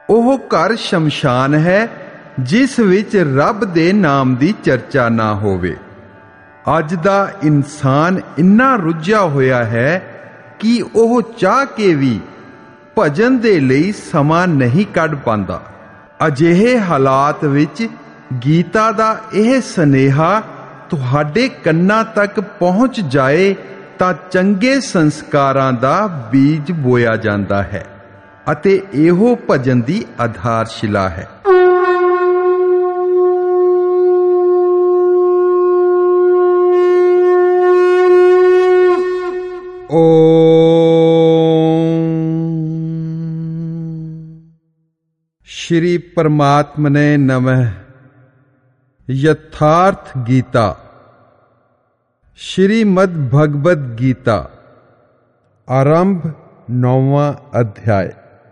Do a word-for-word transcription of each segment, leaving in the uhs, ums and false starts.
ਉਹ ਘਰ ਸ਼ਮਸ਼ਾਨ ਹੈ ਜਿਸ ਵਿੱਚ ਰੱਬ ਦੇ ਨਾਮ ਦੀ ਚਰਚਾ ਨਾ ਹੋਵੇ। ਅੱਜ ਦਾ ਇਨਸਾਨ ਇੰਨਾ ਰੁੱਝਿਆ ਹੋਇਆ ਹੈ ਕਿ ਉਹ ਚਾਹ ਕੇ ਵੀ ਭਜਨ ਦੇ ਲਈ ਸਮਾਂ ਨਹੀਂ ਕੱਢ ਪਾਉਂਦਾ। ਅਜਿਹੇ ਹਾਲਾਤ ਵਿੱਚ ਗੀਤਾ ਦਾ ਇਹ ਸੁਨੇਹਾ ਤੁਹਾਡੇ ਕੰਨਾਂ ਤੱਕ ਪਹੁੰਚ ਜਾਏ ਤਾਂ ਚੰਗੇ ਸੰਸਕਾਰਾਂ ਦਾ ਬੀਜ ਬੋਇਆ ਜਾਂਦਾ ਹੈ ਅਤੇ ਇਹੋ ਭਜਨ ਦੀ ਆਧਾਰਸ਼ਿਲਾ ਹੈ। ਓਮ ਸ਼੍ਰੀ ਪਰਮਾਤਮਨੇ ਨਮઃ। ਯਥਾਰਥ ਗੀਤਾ श्रीमद् भगवद गीता आरंभ नौवां अध्याय।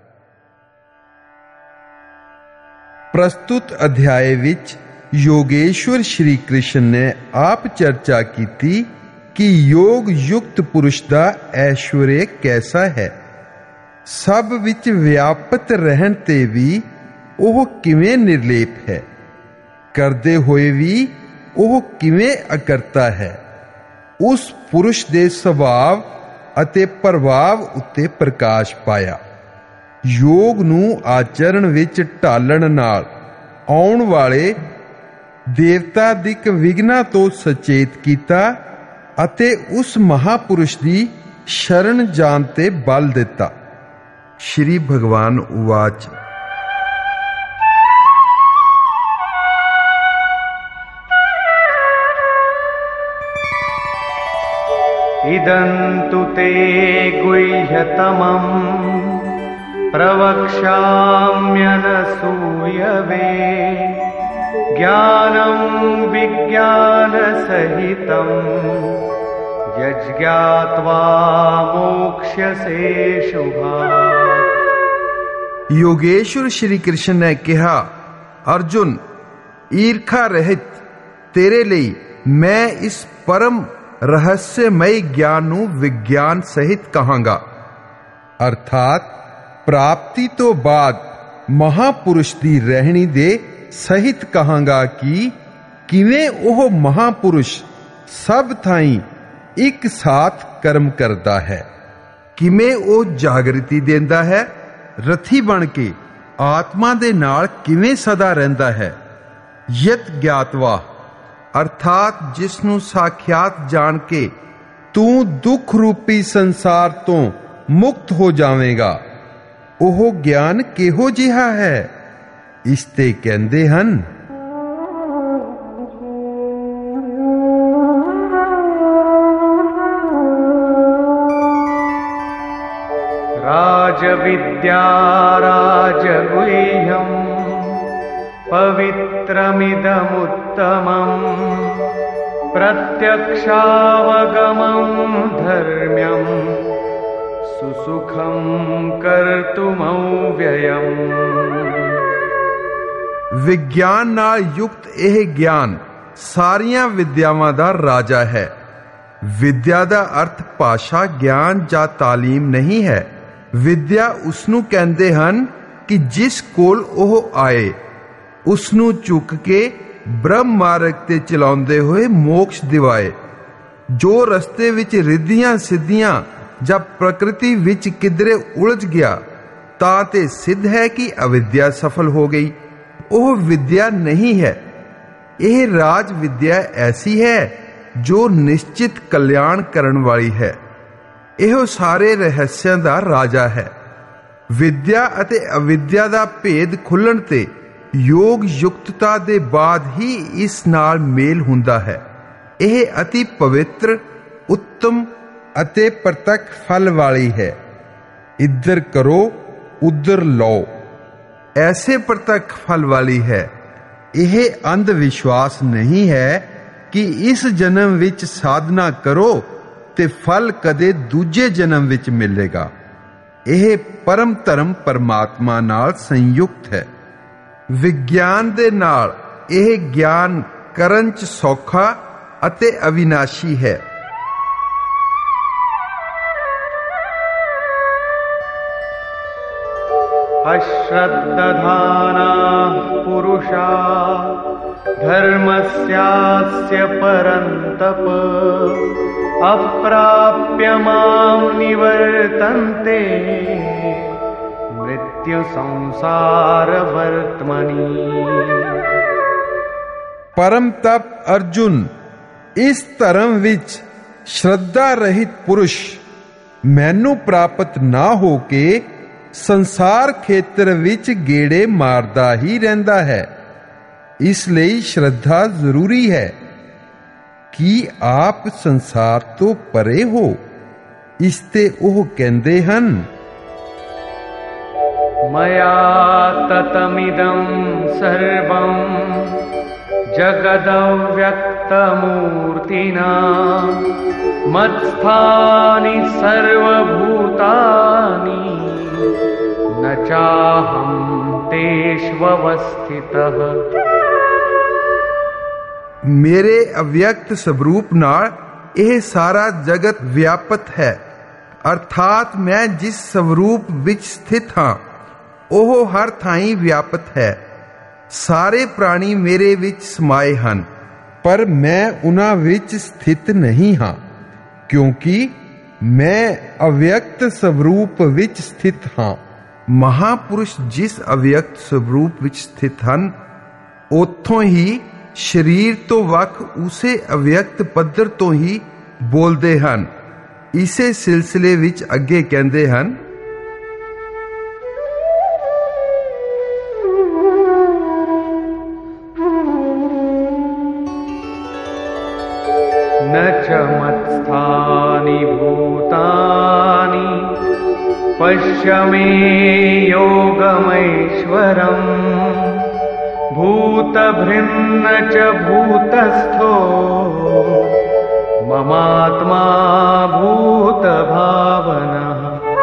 प्रस्तुत अध्याय विच योगेश्वर श्री कृष्ण ने आप चर्चा की थी कि योग युक्त पुरुष दा ऐश्वर्य कैसा है। सब विच व्यापत रहन ते भी ओह किवें निर्लेप है, करदे होए भी ओह किवें अकरता है। उस पुरुष दे सुभाव अते प्रभाव उत्ते प्रकाश पाया। योग नूं आचरण विच ढालण नाल आउण वाले देवता दिक विघ्नां तो सचेत कीता अते उस महापुरुष दी शरण जान ते बल दिता। श्री भगवान उवाच। इदन्तु ते गुह्यतमं प्रवक्ष्याम्यनसूयवे ज्ञानं विज्ञानसहितं यज्ञात्वा मोक्ष्यसे शुभात्। योगेश्वर श्री कृष्ण ने कहा, अर्जुन ईर्खा रहित तेरे लिए मैं इस परम रहस्यमय ज्ञान नूं विज्ञान सहित कहांगा। अर्थात प्राप्ति तो बाद महापुरुष दी रहनी दे सहित कहांगा कि किवें ओह महापुरुष सब थाई एक साथ कर्म करता है, किवें ओह जागृति देंदा है, रथी बन के आत्मा दे नाल किवें सदा रहिंदा है। यत ज्ञातवा अर्थात जिसनू साख्यात जान के तू दुख रूपी संसार तो मुक्त हो जावेगा। ओह ज्ञान किहो जिहा है, इसते कहंदे हन राज विद्या राजगुह्यम् पवित्रमिदमुत्तमम् प्रत्यक्षावगमं धर्म्यं सुसुखं कर्तुमव्ययम्। विज्ञान नाल युक्त यह ज्ञान सारियां विद्यावां दा राजा है। विद्या दा अर्थ भाषा ज्ञान जा तालीम नहीं है। विद्या उसनू कहंदे हन कि जिस कोल ओह आए उसनू चुक के ब्रह्म मार्ग ते चलाउंदे होए मोक्ष दिवाए। जो रस्ते विच रिद्धियां सिद्धियां जब प्रकृति विच किधरे उलझ गया तां ते सिद्ध है कि अविद्या सफल हो गई। ओह विद्या नहीं है। यह राज विद्या ऐसी है जो निश्चित कल्याण करन वाली है। यह सारे रहस्यां दा राजा है। विद्या अते अविद्या दा भेद खुलण ते योग युक्तता दे बाद ही इस नाल मेल हुंदा है। यह अति पवित्र उत्तम अते प्रत्यक्ष फल वाली है। इधर करो उधर लो, ऐसे प्रत्यक्ष फल वाली है। यह अंधविश्वास नहीं है कि इस जन्म विच साधना करो ते फल कदे दूजे जन्म विच मिलेगा। यह परम धर्म परमात्मा नाल संयुक्त है। विज्ञान दे नाल यह ज्ञान करन च सौखा अते अविनाशी है। अश्रद्दधानाः पुरुषा धर्मस्यास्य परन्तप अप्राप्य मां निवर्तन्ते मृत्यु संसार वर्त्मनि। परम तप अर्जुन, इस धर्म विच श्रद्धा रहित पुरुष मैनू प्राप्त ना होके संसार खेत्र विच गेड़े मारदा ही रहिंदा है। इसलिए श्रद्धा जरूरी है कि आप संसार तो परे हो। इसते ओह कहंदे हन, मया ततमिदं सर्वं जगदव्यक्तमूर्तिना मत्स्थानि सर्वभूतानि न चाहं तेष्वस्थितः। मेरे अव्यक्त स्वरूप नाल यह सारा जगत व्यापत है, अर्थात मैं जिस स्वरूप विच स्थित हां ओह हर थाई व्यापत है। सारे प्राणी मेरे विच समाये हन, पर मैं उन्हां विच स्थित नहीं हां, क्योंकि मैं अव्यक्त स्वरूप विच स्थित हां। महापुरुष जिस अव्यक्त स्वरूप विच स्थित हन, उथों ही शरीर तो वख उसे अव्यक्त पद्धर तो ही बोलते हन। इसे सिलसिले विच अगे कहंदे हन, न च मत्स्थानि भूतानि पश्य मे योगमैश्वरम् भूतभृन्न च भूतस्थो ममात्मा भूतभावनः।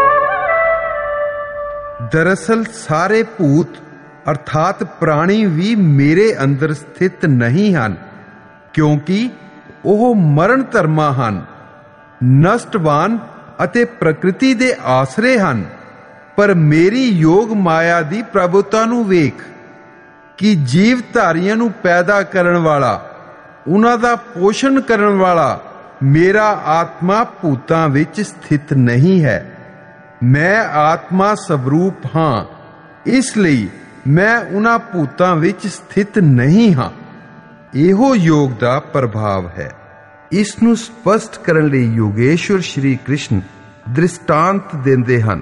दरअसल सारे भूत अर्थात प्राणी भी मेरे अंदर स्थित नहीं हन, क्योंकि ਉਹ ਮਰਨ ਧਰਮਾ ਹਨ, ਨਸ਼ਟਵਾਨ ਅਤੇ ਪ੍ਰਕਿਰਤੀ ਦੇ ਆਸਰੇ ਹਨ। ਪਰ ਮੇਰੀ ਯੋਗ ਮਾਇਆ ਦੀ ਪ੍ਰਭੁਤਾ ਨੂੰ ਵੇਖ ਕਿ ਜੀਵ ਧਾਰੀਆਂ ਨੂੰ ਪੈਦਾ ਕਰਨ ਵਾਲਾ, ਉਹਨਾਂ ਦਾ ਪੋਸ਼ਣ ਕਰਨ ਵਾਲਾ ਮੇਰਾ ਆਤਮਾ ਭੂਤਾਂ ਵਿੱਚ ਸਥਿਤ ਨਹੀਂ ਹੈ। ਮੈਂ ਆਤਮਾ ਸਵਰੂਪ ਹਾਂ, ਇਸ ਲਈ ਮੈਂ ਉਹਨਾਂ ਭੂਤਾਂ ਵਿੱਚ ਸਥਿਤ ਨਹੀਂ ਹਾਂ। ਇਹੋ ਯੋਗ ਦਾ ਪ੍ਰਭਾਵ ਹੈ। ਇਸ ਨੂੰ ਸਪਸ਼ਟ ਕਰਨ ਲਈ ਯੋਗੇਸ਼ਵਰ ਸ਼੍ਰੀ ਕ੍ਰਿਸ਼ਨ ਦ੍ਰਿਸ਼ਟਾਂਤ ਦਿੰਦੇ ਹਨ।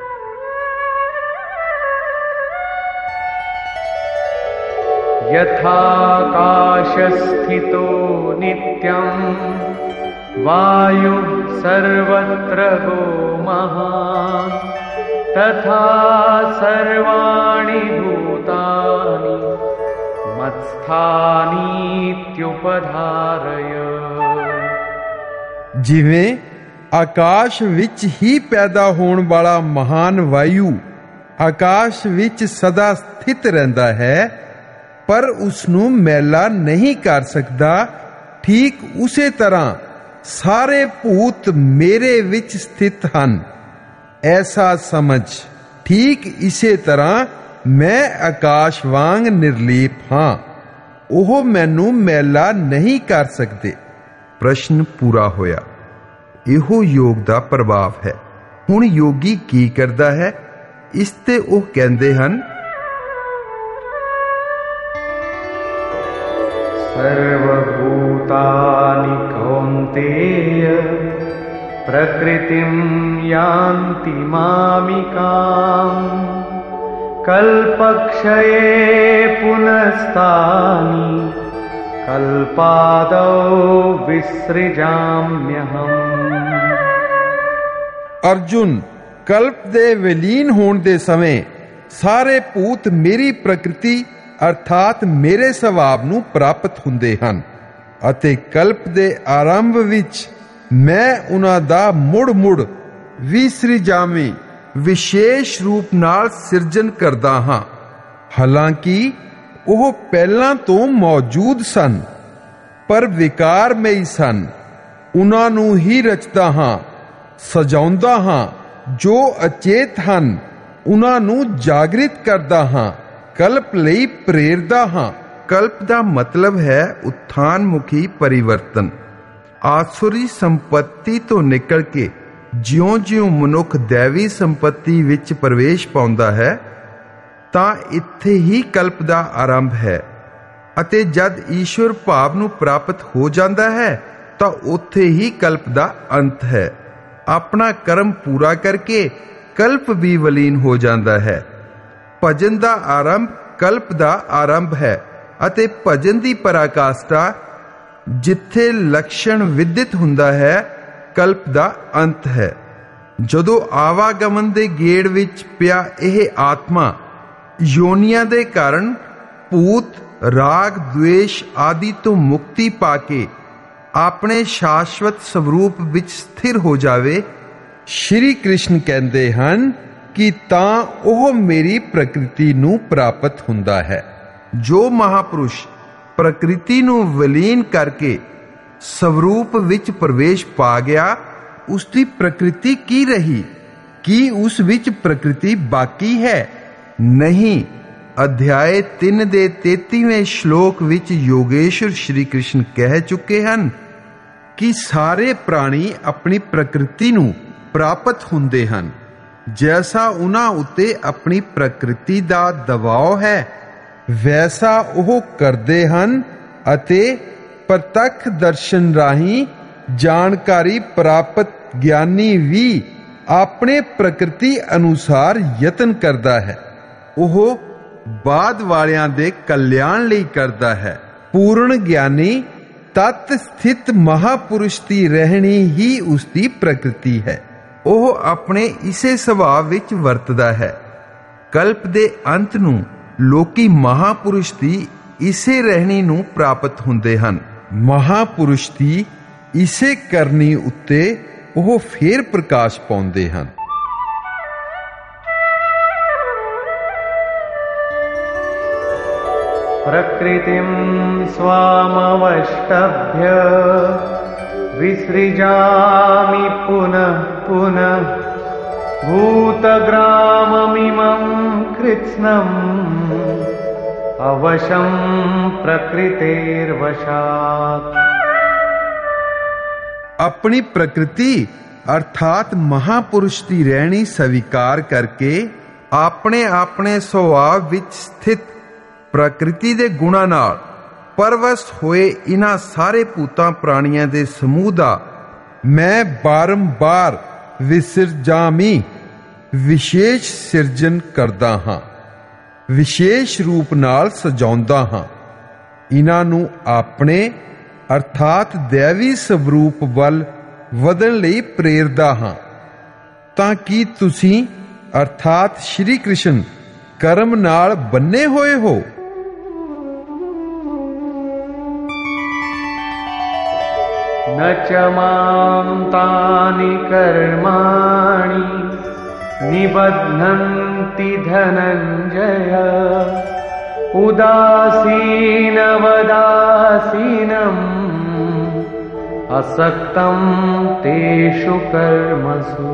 यथाकाशस्थितो नित्यं वायुः सर्वत्र गो महान् तथा सर्वाणि भूतानि मत्स्थानीत्युपधारय। ਜਿਵੇਂ ਆਕਾਸ਼ ਵਿੱਚ ਹੀ ਪੈਦਾ ਹੋਣ ਵਾਲਾ ਮਹਾਨ ਵਾਯੂ ਆਕਾਸ਼ ਵਿੱਚ ਸਦਾ ਸਥਿਤ ਰਹਿੰਦਾ ਹੈ, ਪਰ ਉਸ ਨੂੰ ਮੈਲਾ ਨਹੀਂ ਕਰ ਸਕਦਾ, ਠੀਕ ਉਸੇ ਤਰ੍ਹਾਂ ਸਾਰੇ ਭੂਤ ਮੇਰੇ ਵਿੱਚ ਸਥਿਤ ਹਨ। ਐਸਾ ਸਮਝ, ਠੀਕ ਇਸੇ ਤਰ੍ਹਾਂ ਮੈਂ ਆਕਾਸ਼ ਵਾਂਗ ਨਿਰਲੀਪ ਹਾਂ, ਉਹ ਮੈਨੂੰ ਮੈਲਾ ਨਹੀਂ ਕਰ ਸਕਦੇ। ਪ੍ਰਸ਼ਨ ਪੂਰਾ ਹੋਇਆ। ਇਹੋ ਯੋਗ ਦਾ ਪ੍ਰਭਾਵ ਹੈ। ਹੁਣ ਯੋਗੀ ਕੀ ਕਰਦਾ ਹੈ? ਇਸ ਤੇ ਉਹ ਕਹਿੰਦੇ ਹਨ, सर्वभूतानि कौन्तेय प्रकृतिं यान्ति मामिकाम् कल्पक्षये पुनस्तानि कल्पादौ विसृजाम्यहम्। अर्जुन, कल्प दे विलीन होने दे समय सारे भूत मेरी प्रकृति अर्थात मेरे स्वभाव ਨੂੰ ਪ੍ਰਾਪਤ ਹੁੰਦੇ ਹਨ ਅਤੇ ਕਲਪ ਦੇ ਆਰੰਭ ਵਿੱਚ ਮੈਂ ਉਹਨਾਂ ਦਾ ਮੁੜ-ਮੁੜ ਵਿਸ੍ਰਿਜਾਵੇਂ ਵਿਸ਼ੇਸ਼ ਰੂਪ ਨਾਲ ਸਿਰਜਣ ਕਰਦਾ ਹਾਂ। ਹਾਲਾਂਕਿ ਉਹ ਪਹਿਲਾਂ ਤੋਂ ਮੌਜੂਦ ਸਨ, ਪਰ ਵਿਕਾਰਮਈ ਸਨ। ਉਹਨਾਂ ਨੂੰ ਹੀ ਰਚਦਾ ਹਾਂ, ਸਜਾਉਂਦਾ ਹਾਂ ਜੋ ਅਚੇਤ ਹਨ, ਉਹਨਾਂ ਨੂੰ ਜਾਗਰਿਤ ਕਰਦਾ ਹਾਂ, ਕਲਪ ਲਈ ਪ੍ਰੇਰਦਾ ਹਾਂ। ਕਲਪ ਦਾ ਮਤਲਬ ਹੈ ਉਥਾਨਮੁਖੀ ਪਰਿਵਰਤਨ। ਆਸੁਰੀ ਸੰਪत्ति ਤੋਂ ਨਿਕਲ ਕੇ ਜਿਉਂ-ਜਿਉਂ ਮਨੁੱਖ ਦੈਵੀ ਸੰਪत्ति ਵਿੱਚ ਪ੍ਰਵੇਸ਼ ਪਾਉਂਦਾ ਹੈ ਤਾਂ ਇੱਥੇ ਹੀ ਕਲਪ ਦਾ ਆਰੰਭ ਹੈ, ਅਤੇ ਜਦ ਈਸ਼ਵਰ ਭਾਵ ਨੂੰ ਪ੍ਰਾਪਤ ਹੋ ਜਾਂਦਾ ਹੈ ਤਾਂ ਉੱਥੇ ਹੀ ਕਲਪ ਦਾ ਅੰਤ ਹੈ। ਆਪਣਾ ਕਰਮ ਪੂਰਾ ਕਰਕੇ ਕਲਪ ਵੀ ਵਿਲੀਨ ਹੋ ਜਾਂਦਾ ਹੈ। ਭਜਨ ਦਾ ਆਰੰਭ ਕਲਪ ਦਾ ਆਰੰਭ ਹੈ ਅਤੇ ਭਜਨ ਦੀ ਪਰਾਕਾਸ਼ਠਾ ਜਿੱਥੇ ਲਕਸ਼ਣ ਵਿਦਿਤ ਹੁੰਦਾ ਹੈ ਕਲਪ ਦਾ ਅੰਤ ਹੈ। ਜਦੋਂ ਆਵਾਗਮਨ ਦੇ ਗੇੜ ਵਿੱਚ ਪਿਆ ਇਹ ਆਤਮਾ ਯੋਨੀਆਂ ਦੇ ਕਾਰਨ ਭੂਤ, ਰਾਗ, ਦਵੇਸ਼ ਆਦਿ ਤੋਂ ਮੁਕਤੀ ਪਾ ਕੇ ਆਪਣੇ ਸ਼ਾਸ਼ਵਤ ਸਵਰੂਪ ਵਿੱਚ ਸਥਿਰ ਹੋ ਜਾਵੇ, ਸ਼੍ਰੀ ਕ੍ਰਿਸ਼ਨ ਕਹਿੰਦੇ ਹਨ ਕਿ ਤਾਂ ਉਹ ਮੇਰੀ ਪ੍ਰਕਿਰਤੀ ਨੂੰ ਪ੍ਰਾਪਤ ਹੁੰਦਾ ਹੈ। ਜੋ ਮਹਾਪੁਰਸ਼ ਪ੍ਰਕਿਰਤੀ ਨੂੰ ਵਿਲੀਨ ਕਰਕੇ ਸਵਰੂਪ ਵਿੱਚ ਪ੍ਰਵੇਸ਼ ਪਾ ਗਿਆ, ਉਸ ਦੀ ਪ੍ਰਕਿਰਤੀ ਕੀ ਰਹੀ? ਕੀ ਉਸ ਵਿੱਚ ਪ੍ਰਕਿਰਤੀ ਬਾਕੀ ਹੈ? ਨਹੀਂ। ਅਧਿਆਏ ਤਿੰਨ ਦੇ ਤੇਤੀਵੇਂ ਸ਼ਲੋਕ ਵਿੱਚ ਯੋਗੇਸ਼ਵਰ ਸ਼੍ਰੀ ਕ੍ਰਿਸ਼ਨ ਕਹਿ ਚੁੱਕੇ ਹਨ ਕਿ ਸਾਰੇ ਪ੍ਰਾਣੀ ਆਪਣੀ ਪ੍ਰਕਿਰਤੀ ਨੂੰ ਪ੍ਰਾਪਤ ਹੁੰਦੇ ਹਨ। ਜੈਸਾ ਉਹਨਾਂ ਉੱਤੇ ਆਪਣੀ ਪ੍ਰਕਿਰਤੀ ਦਾ ਦਬਾਅ ਹੈ ਵੈਸਾ ਉਹ ਕਰਦੇ ਹਨ ਅਤੇ ਪ੍ਰਤੱਖ ਦਰਸ਼ਨ ਰਾਹੀਂ ਜਾਣਕਾਰੀ ਪ੍ਰਾਪਤ ਗਿਆਨੀ ਵੀ ਆਪਣੇ ਪ੍ਰਕਿਰਤੀ ਅਨੁਸਾਰ ਯਤਨ ਕਰਦਾ ਹੈ। ਉਹ ਬਾਅਦ ਵਾਲਿਆਂ ਦੇ ਕਲਿਆਣ ਲਈ ਕਰਦਾ ਹੈ। ਪੂਰਨ ਗਿਆਨੀ ਤਤ ਸਥਿਤ ਮਹਾਪੁਰਸ਼ ਦੀ ਰਹਿਣੀ ਹੀ ਉਸ ਦੀ ਪ੍ਰਕਿਰਤੀ ਹੈ। ਉਹ ਆਪਣੇ ਇਸੇ ਸੁਭਾਅ ਵਿੱਚ ਵਰਤਦਾ ਹੈ। ਕਲਪ ਦੇ ਅੰਤ ਨੂੰ ਲੋਕੀ ਮਹਾਪੁਰਸ਼ ਦੀ ਇਸੇ ਰਹਿਣੀ ਨੂੰ ਪ੍ਰਾਪਤ ਹੁੰਦੇ ਹਨ। ਮਹਾਪੁਰਸ਼ ਦੀ ਇਸੇ ਕਰਨੀ ਉੱਤੇ ਉਹ ਫੇਰ ਪ੍ਰਕਾਸ਼ ਪਾਉਂਦੇ ਹਨ। प्रकृतिं स्वामवष्टभ्य विसृजामि पुनः पुनः भूतग्राममिमं कृत्स्नम् अवशं प्रकृतेर्वशात्। अपनी प्रकृति अर्थात महापुरुष की रहनी स्वीकार करके अपने अपने स्वभाव विच स्थित प्रकृति दे गुणा नाल परवश होए इन्हां सारे भूतां प्राणियां दे समूह दा मैं बारंबार विसरजामी विशेष सिरजन करदा हां, विशेष रूप नाल सजाउंदा हां। इन्हां नूं अपने अर्थात दैवी स्वरूप वल वधण लई प्रेरदा हां तां कि तुसीं अर्थात श्री कृष्ण कर्म नाल बन्ने होए हो। न च मां तानि कर्माणि निबध्नन्ति धनञ्जय उदासीनवदासीनम् असक्तं तेषु कर्मसु।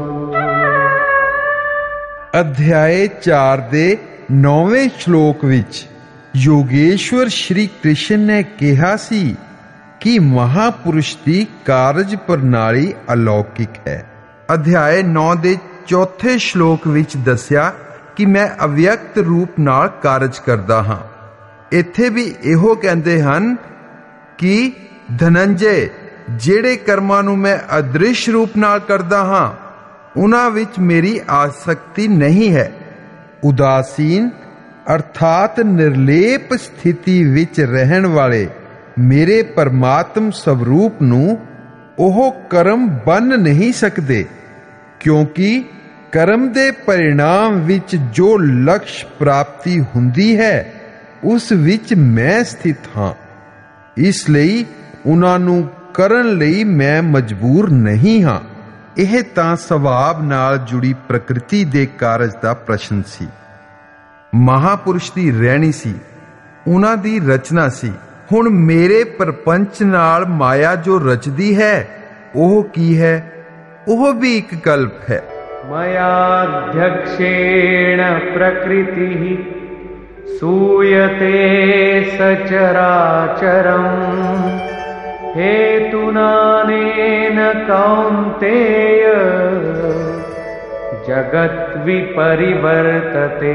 अध्याय चार दे नौवें श्लोक विच योगेश्वर श्री कृष्ण ने कहा सी कि महापुरुष की कारज प्रणाली अलौकिक है। अध्याय नौ दे चौथे श्लोक विच दस्या कि मैं अव्यक्त रूप नाल कारज करदा हां। इत्थे भी इहो कहंदे हन कि धनंजय ਜਿਹੜੇ ਕਰਮਾਂ ਨੂੰ ਮੈਂ ਅਦ੍ਰਿਸ਼ ਰੂਪ ਨਾਲ ਕਰਦਾ ਹਾਂ ਉਹਨਾਂ ਵਿੱਚ ਮੇਰੀ ਆਸਕਤੀ ਨਹੀਂ ਹੈ। ਉਦਾਸੀਨ ਅਰਥਾਤ ਨਿਰਲੇਪ ਸਥਿਤੀ ਵਿੱਚ ਰਹਿਣ ਵਾਲੇ ਮੇਰੇ ਪਰਮਾਤਮ ਸਵਰੂਪ ਨੂੰ ਉਹ ਕਰਮ ਬੰਨ ਨਹੀਂ ਸਕਦੇ, ਕਿਉਂਕਿ ਕਰਮ ਦੇ परिणाम ਵਿੱਚ ਜੋ ਲਕਸ਼ ਪ੍ਰਾਪਤੀ ਹੁੰਦੀ ਹੈ ਉਸ ਵਿੱਚ ਮੈਂ ਸਥਿਤ ਹਾਂ। ਇਸ ਲਈ ਉਹਨਾਂ ਨੂੰ ਕਰਨ ਲਈ ਮੈਂ ਮਜਬੂਰ ਨਹੀਂ ਹਾਂ। ਇਹ ਤਾਂ ਸੁਭਾਵ ਨਾਲ ਜੁੜੀ ਪ੍ਰਕਿਰਤੀ ਦੇ ਕਾਰਜ ਦਾ ਪ੍ਰਸ਼ਨ ਸੀ। ਮਹਾਪੁਰਸ਼ ਦੀ ਰਹਿਣੀ ਸੀ, ਉਹਨਾਂ ਦੀ ਰਚਨਾ ਸੀ। ਹੁਣ ਮੇਰੇ ਪ੍ਰਪੰਚ ਨਾਲ ਮਾਇਆ ਜੋ ਰਚਦੀ ਹੈ ਉਹ ਕੀ ਹੈ? ਉਹ ਵੀ ਇੱਕ ਕਲਪ ਹੈ। मयाध्यक्षेण प्रकृतिः सूयते सचराचरम् हेतुनानेन कौन्तेय जगत् विपरिवर्तते।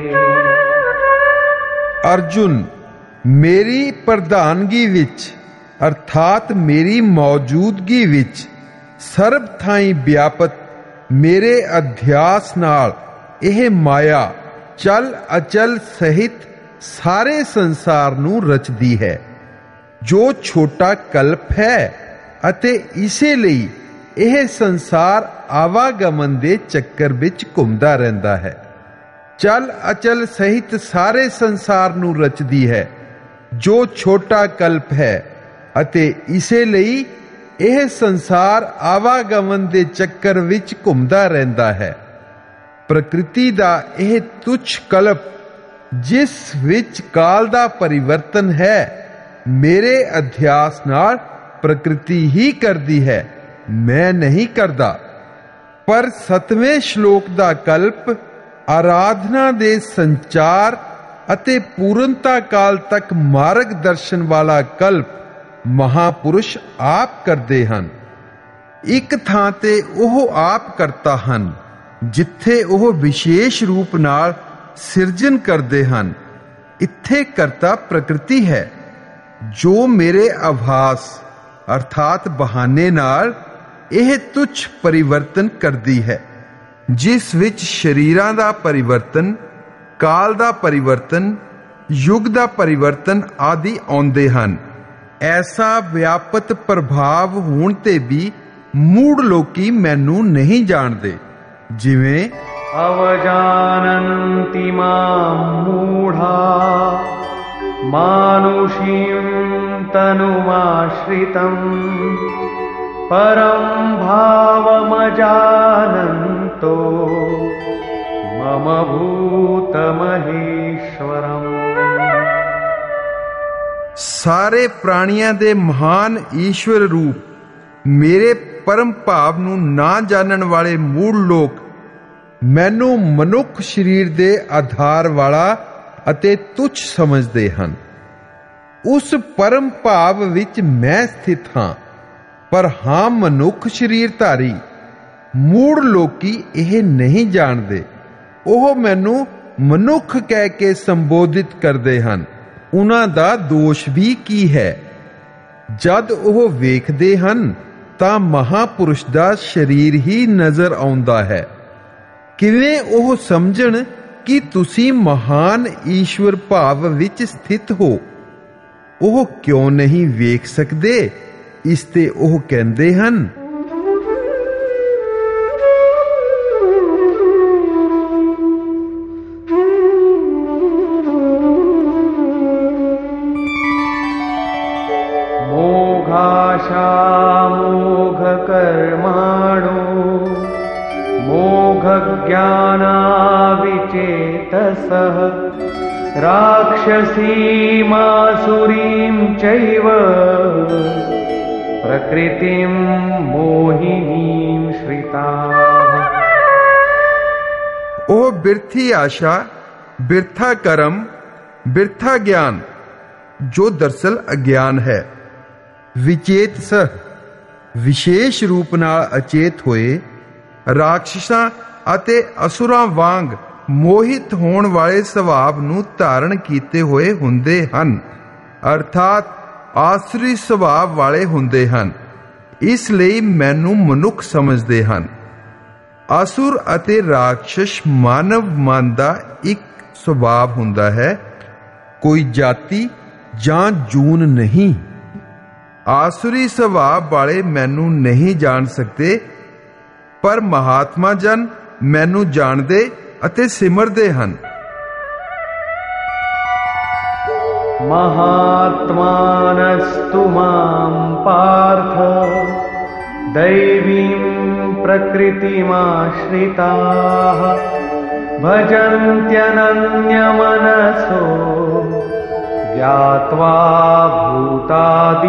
अर्जुन, मेरी प्रधानगी विच अर्थात मेरी मौजूदगी विच सर्ब थाई व्यापत मेरे अध्यास नाल यह माया चल अचल सहित सारे संसार नूं रचदी है। जो छोटा कल्प है अते इसे लई यह संसार आवागमन दे चक्कर विच घुमदा रहिंदा है। चल अचल सहित सारे संसार नूं रचदी है जो छोटा कल्प है अते इसे लई यह संसार आवागमन दे चक्कर विच घुमदा रहिंदा है। प्रकृति दा यह तुच्छ कल्प जिस विच काल दा परिवर्तन है मेरे अध्यास नाल प्रकृति ही करदी है, मैं नहीं करदा। पर सतवें श्लोक दा कल्प आराधना दे संचार अते पूर्णता काल तक मार्ग दर्शन वाला कल्प महापुरुष आप करदे हन। एक थां ते ओह आप करता हन जिथे ओह विशेष रूप नाल सिरजन करदे हन। इत्थे करता प्रकृति है जो मेरे आभास अर्थात बहाने नाल यह तुच्छ परिवर्तन करदी है जिस विच शरीरां दा परिवर्तन, काल दा परिवर्तन, युग दा परिवर्तन आदि आउंदे हन। ऐसा व्यापत प्रभाव होण ते भी मूढ़ लोकी मैनू नहीं जानदे। जिवें अवजानन्ति मां मूढ़ा मानुषीं तनुमाश्रितम् परं भावमजानन्तो मम भूतमहेश्वरम्। सारे प्राणियां दे महान ईश्वर रूप मेरे परम भाव नूं ना जानन वाले मूढ़ लोक मैनू मनुख शरीर दे आधार वाला अते तुच्छ समझदे हन। उस परम भाव विच मैं स्थित हां, पर हां मनुख शरीरधारी। मूढ़ लोकी यह नहीं जानदे। ओह मैनू मनुख कह के संबोधित करदे हन। उन्हां दा दोष भी की है? जद ओह वेखदे हन तां महापुरुष दा शरीर ही नजर आउंदा है। किवें ओह समझण कि तुसी महान ईश्वर भाव विच स्थित हो? ओह क्यों नहीं वेख सकदे? इसते ओह कहंदे हन मोघाशा मोघ कर्माणो मोघ ज्ञानाविचेतसः राक्षसीमासुरीं चैव प्रकृतिं मोहिनीं श्रिताः। ओ बिरथी आशा, बिरथा कर्म, बिरथा ज्ञान जो दरअसल अज्ञान है। विचेत सह विशेष रूप नाल अचेत होए राक्षसां अते असुरां वांग मोहित होण वाले सुभाव नूं धारण कीते होए हुंदे हन, अर्थात आसुरी सुभाव वाले हुंदे हन। इसलिए मैनू मनुख समझदे हन। असुर अते राक्षस मानव मन दा एक सुभाव हुंदा है, कोई जाति जां जून नहीं। आसुरी सुभाव वाले मैनू नहीं जान सकते, पर महात्मा जन मैनू जानदे अते सिमरदे हन। महात्मानस्तु मां पार्थ दैवीं प्रकृतिमाश्रिताः भजन्त्यनन्यमनसो ज्ञात्वा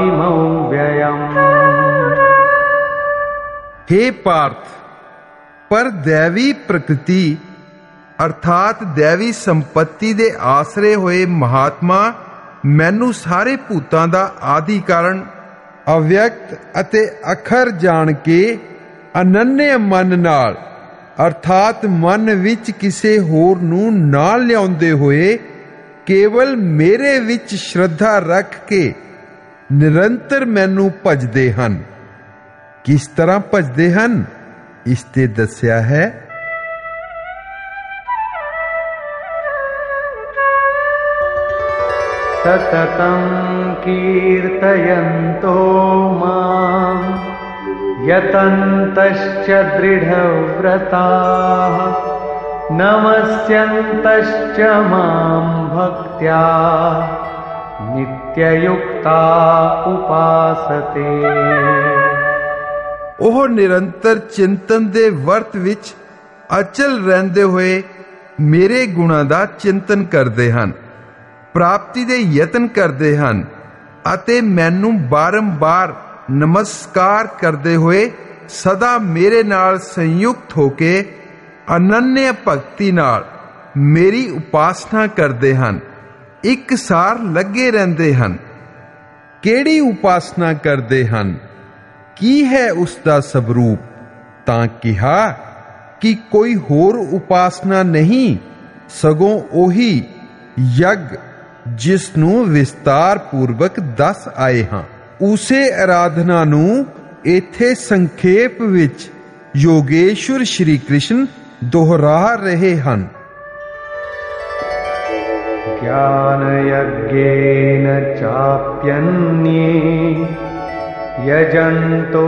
भूतादिमव्ययम्। हे पार्थ, ਪਰ ਦੈਵੀ ਪ੍ਰਕਿਰਤੀ ਅਰਥਾਤ ਦੈਵੀ ਸੰਪत्ति ਦੇ ਆਸਰੇ ਹੋਏ ਮਹਾਤਮਾ ਮੈਨੂੰ ਸਾਰੇ ਭੂਤਾਂ ਦਾ ਆਦਿ ਕਾਰਨ ਅਵਿਅਕਤ ਅਤੇ ਅਖਰ ਜਾਣ ਕੇ ਅਨੰਨਯ ਮਨ ਨਾਲ ਅਰਥਾਤ ਮਨ ਵਿੱਚ ਕਿਸੇ ਹੋਰ ਨੂੰ ਨਾ ਲਿਆਉਂਦੇ ਹੋਏ ਕੇਵਲ ਮੇਰੇ ਵਿੱਚ ਸ਼ਰਧਾ ਰੱਖ ਕੇ ਨਿਰੰਤਰ ਮੈਨੂੰ ਭਜਦੇ ਹਨ। ਕਿਸ ਤਰ੍ਹਾਂ ਭਜਦੇ ਹਨ ਇਸ ਤੇ ਦੱਸਿਆ ਹੈ। सततं कीर्तयन्तो मां यतन्तश्च दृढव्रताः नमस्यन्तश्च मां भक्त्या नित्ययुक्ता उपासते। ਉਹ ਨਿਰੰਤਰ ਚਿੰਤਨ ਦੇ ਵਰਤ ਵਿੱਚ ਅਚਲ ਰਹਿੰਦੇ ਹੋਏ ਮੇਰੇ ਗੁਣਾਂ ਦਾ ਚਿੰਤਨ ਕਰਦੇ ਹਨ, ਪ੍ਰਾਪਤੀ ਦੇ ਯਤਨ ਕਰਦੇ ਹਨ ਅਤੇ ਮੈਨੂੰ ਬਾਰੰਬਾਰ ਨਮਸਕਾਰ ਕਰਦੇ ਹੋਏ ਸਦਾ ਮੇਰੇ ਨਾਲ ਸੰਯੁਕਤ ਹੋ ਕੇ ਅਨੰਨਯ ਭਗਤੀ ਨਾਲ ਮੇਰੀ ਉਪਾਸਨਾ ਕਰਦੇ ਹਨ, ਇੱਕ ਸਾਰ ਲੱਗੇ ਰਹਿੰਦੇ ਹਨ। ਕਿਹੜੀ ਉਪਾਸਨਾ ਕਰਦੇ ਹਨ? ਕੀ ਹੈ ਉਸ ਦਾ ਸਵਰੂਪ? ਤਾਂ ਕਿਹਾ ਕਿ ਕੋਈ ਹੋਰ ਉਪਾਸਨਾ ਨਹੀਂ, ਸਗੋਂ ਉਹੀ ਯੱਗ ਜਿਸ ਨੂੰ ਵਿਸਤਾਰ ਪੂਰਵਕ ਦੱਸ ਆਏ ਹਾਂ। ਉਸੇ ਆਰਾਧਨਾ ਨੂੰ ਇੱਥੇ ਸੰਖੇਪ ਵਿੱਚ ਯੋਗੇਸ਼ਵਰ ਸ਼੍ਰੀ ਕ੍ਰਿਸ਼ਨ ਦੁਹਰਾ ਰਹੇ ਹਨ। ज्ञान यज्ञेन चाप्यन्ये यजन्तो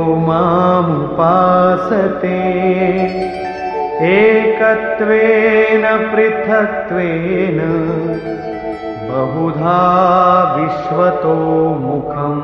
मामुपासते एकत्वेन पृथक्त्वेन बहुधा विश्वतो मुखम्।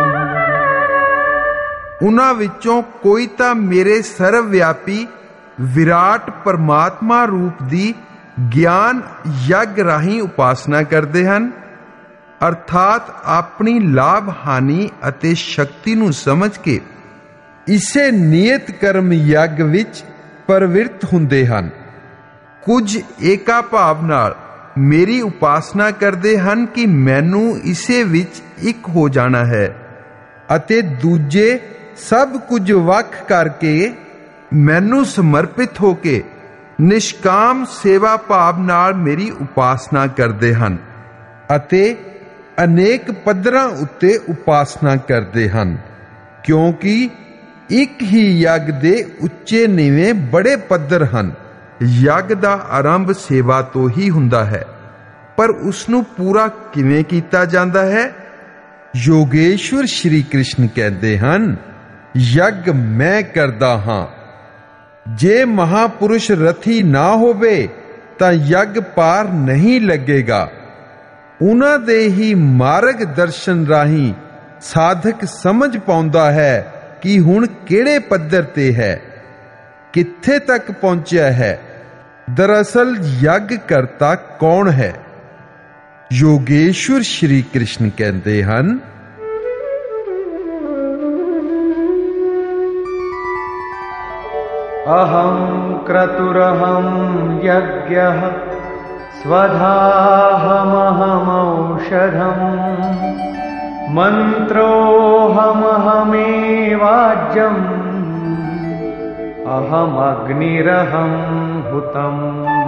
उन्हां विचों कोई तां मेरे सर्वव्यापी विराट परमात्मा रूप दी ਗਿਆਨ ਯੱਗ ਰਾਹੀਂ ਉਪਾਸਨਾ ਕਰਦੇ ਹਨ, ਅਰਥਾਤ ਆਪਣੀ ਲਾਭ ਹਾਨੀ ਅਤੇ ਸ਼ਕਤੀ ਨੂੰ ਸਮਝ ਕੇ ਇਸੇ ਨਿਯਤ ਕਰਮ ਯੱਗ ਵਿੱਚ ਪ੍ਰਵਿਰਤ ਹੁੰਦੇ ਹਨ। ਕੁਝ ਏਕਾ ਭਾਵ ਨਾਲ ਮੇਰੀ ਉਪਾਸਨਾ ਕਰਦੇ ਹਨ ਕਿ ਮੈਨੂੰ ਇਸੇ ਵਿੱਚ ਇੱਕ ਹੋ ਜਾਣਾ ਹੈ, ਅਤੇ ਦੂਜੇ ਸਭ ਕੁਝ ਵੱਖ ਕਰਕੇ ਮੈਨੂੰ ਸਮਰਪਿਤ ਹੋ ਕੇ ਨਿਸ਼ਕਾਮ ਸੇਵਾ ਭਾਵ ਨਾਲ ਮੇਰੀ ਉਪਾਸਨਾ ਕਰਦੇ ਹਨ ਅਤੇ ਅਨੇਕ ਪੱਧਰਾਂ ਉੱਤੇ ਉਪਾਸਨਾ ਕਰਦੇ ਹਨ, ਕਿਉਂਕਿ ਇੱਕ ਹੀ ਯੱਗ ਦੇ ਉੱਚੇ ਨੀਵੇਂ ਬੜੇ ਪੱਧਰ ਹਨ। ਯੱਗ ਦਾ ਆਰੰਭ ਸੇਵਾ ਤੋਂ ਹੀ ਹੁੰਦਾ ਹੈ, ਪਰ ਉਸ ਨੂੰ ਪੂਰਾ ਕਿਵੇਂ ਕੀਤਾ ਜਾਂਦਾ ਹੈ? ਯੋਗੇਸ਼ਵਰ ਸ਼੍ਰੀ ਕ੍ਰਿਸ਼ਨ ਕਹਿੰਦੇ ਹਨ, ਯੱਗ ਮੈਂ ਕਰਦਾ ਹਾਂ। ਜੇ ਮਹਾਪੁਰਸ਼ ਰਥੀ ਨਾ ਹੋਵੇ ਤਾਂ ਯੱਗ ਪਾਰ ਨਹੀਂ ਲੱਗੇਗਾ। ਉਹਨਾਂ ਦੇ ਹੀ ਮਾਰਗ ਦਰਸ਼ਨ ਰਾਹੀਂ ਸਾਧਕ ਸਮਝ ਪਾਉਂਦਾ ਹੈ ਕਿ ਹੁਣ ਕਿਹੜੇ ਪੱਧਰ ਤੇ ਹੈ, ਕਿੱਥੇ ਤੱਕ ਪਹੁੰਚਿਆ ਹੈ। ਦਰਅਸਲ ਯੱਗ ਕਰਤਾ ਕੌਣ ਹੈ? ਯੋਗੇਸ਼ਵਰ ਸ਼੍ਰੀ ਕ੍ਰਿਸ਼ਨ ਕਹਿੰਦੇ ਹਨ, अहं क्रतुरहं यज्ञः स्वधाहमहमौषधम् मन्त्रोऽहमहमेवाज्यम् अहमग्निरहं हुतम्।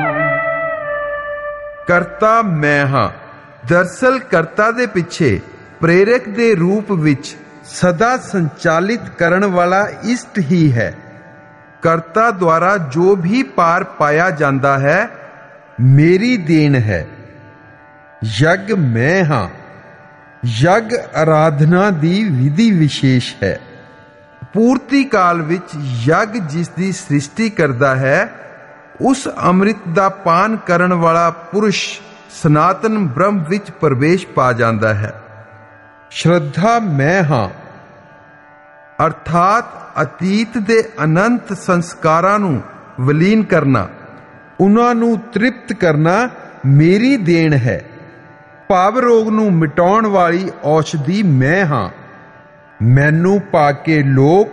ਕਰਤਾ ਮੈਂ ਹਾਂ। ਦਰਅਸਲ ਕਰਤਾ ਦੇ ਪਿੱਛੇ ਪ੍ਰੇਰਕ ਦੇ ਰੂਪ ਵਿੱਚ ਸਦਾ ਸੰਚਾਲਿਤ ਕਰਨ ਵਾਲਾ ਇਸ਼ਟ ਹੀ ਹੈ। ਕਰਤਾ ਦੁਆਰਾ ਜੋ ਵੀ ਪਾਰ ਪਾਇਆ ਜਾਂਦਾ ਹੈ ਮੇਰੀ ਦੇਣ ਹੈ। ਯੱਗ ਮੈਂ ਹਾਂ। ਯੱਗ ਆਰਾਧਨਾ ਦੀ ਵਿਧੀ ਵਿਸ਼ੇਸ਼ ਹੈ। ਪੂਰਤੀ ਕਾਲ ਵਿੱਚ ਯੱਗ ਜਿਸ ਦੀ ਸ੍ਰਿਸ਼ਟੀ ਕਰਦਾ ਹੈ ਉਸ ਅੰਮ੍ਰਿਤ ਦਾ ਪਾਨ ਕਰਨ ਵਾਲਾ ਪੁਰਸ਼ ਸਨਾਤਨ ਬ੍ਰਹਮ ਵਿੱਚ ਪ੍ਰਵੇਸ਼ ਪਾ ਜਾਂਦਾ ਹੈ। ਸ਼ਰਧਾ ਮੈਂ ਹਾਂ, ਅਰਥਾਤ ਅਤੀਤ ਦੇ ਅਨੰਤ ਸੰਸਕਾਰਾਂ ਨੂੰ ਵਿਲੀਨ ਕਰਨਾ, ਉਹਨਾਂ ਨੂੰ ਤ੍ਰਿਪਤ ਕਰਨਾ ਮੇਰੀ ਦੇਣ ਹੈ। ਭਾਵ ਰੋਗ ਨੂੰ ਮਿਟਾਉਣ ਵਾਲੀ ਔਸ਼ਧੀ ਮੈਂ ਹਾਂ। ਮੈਨੂੰ ਪਾ ਕੇ ਲੋਕ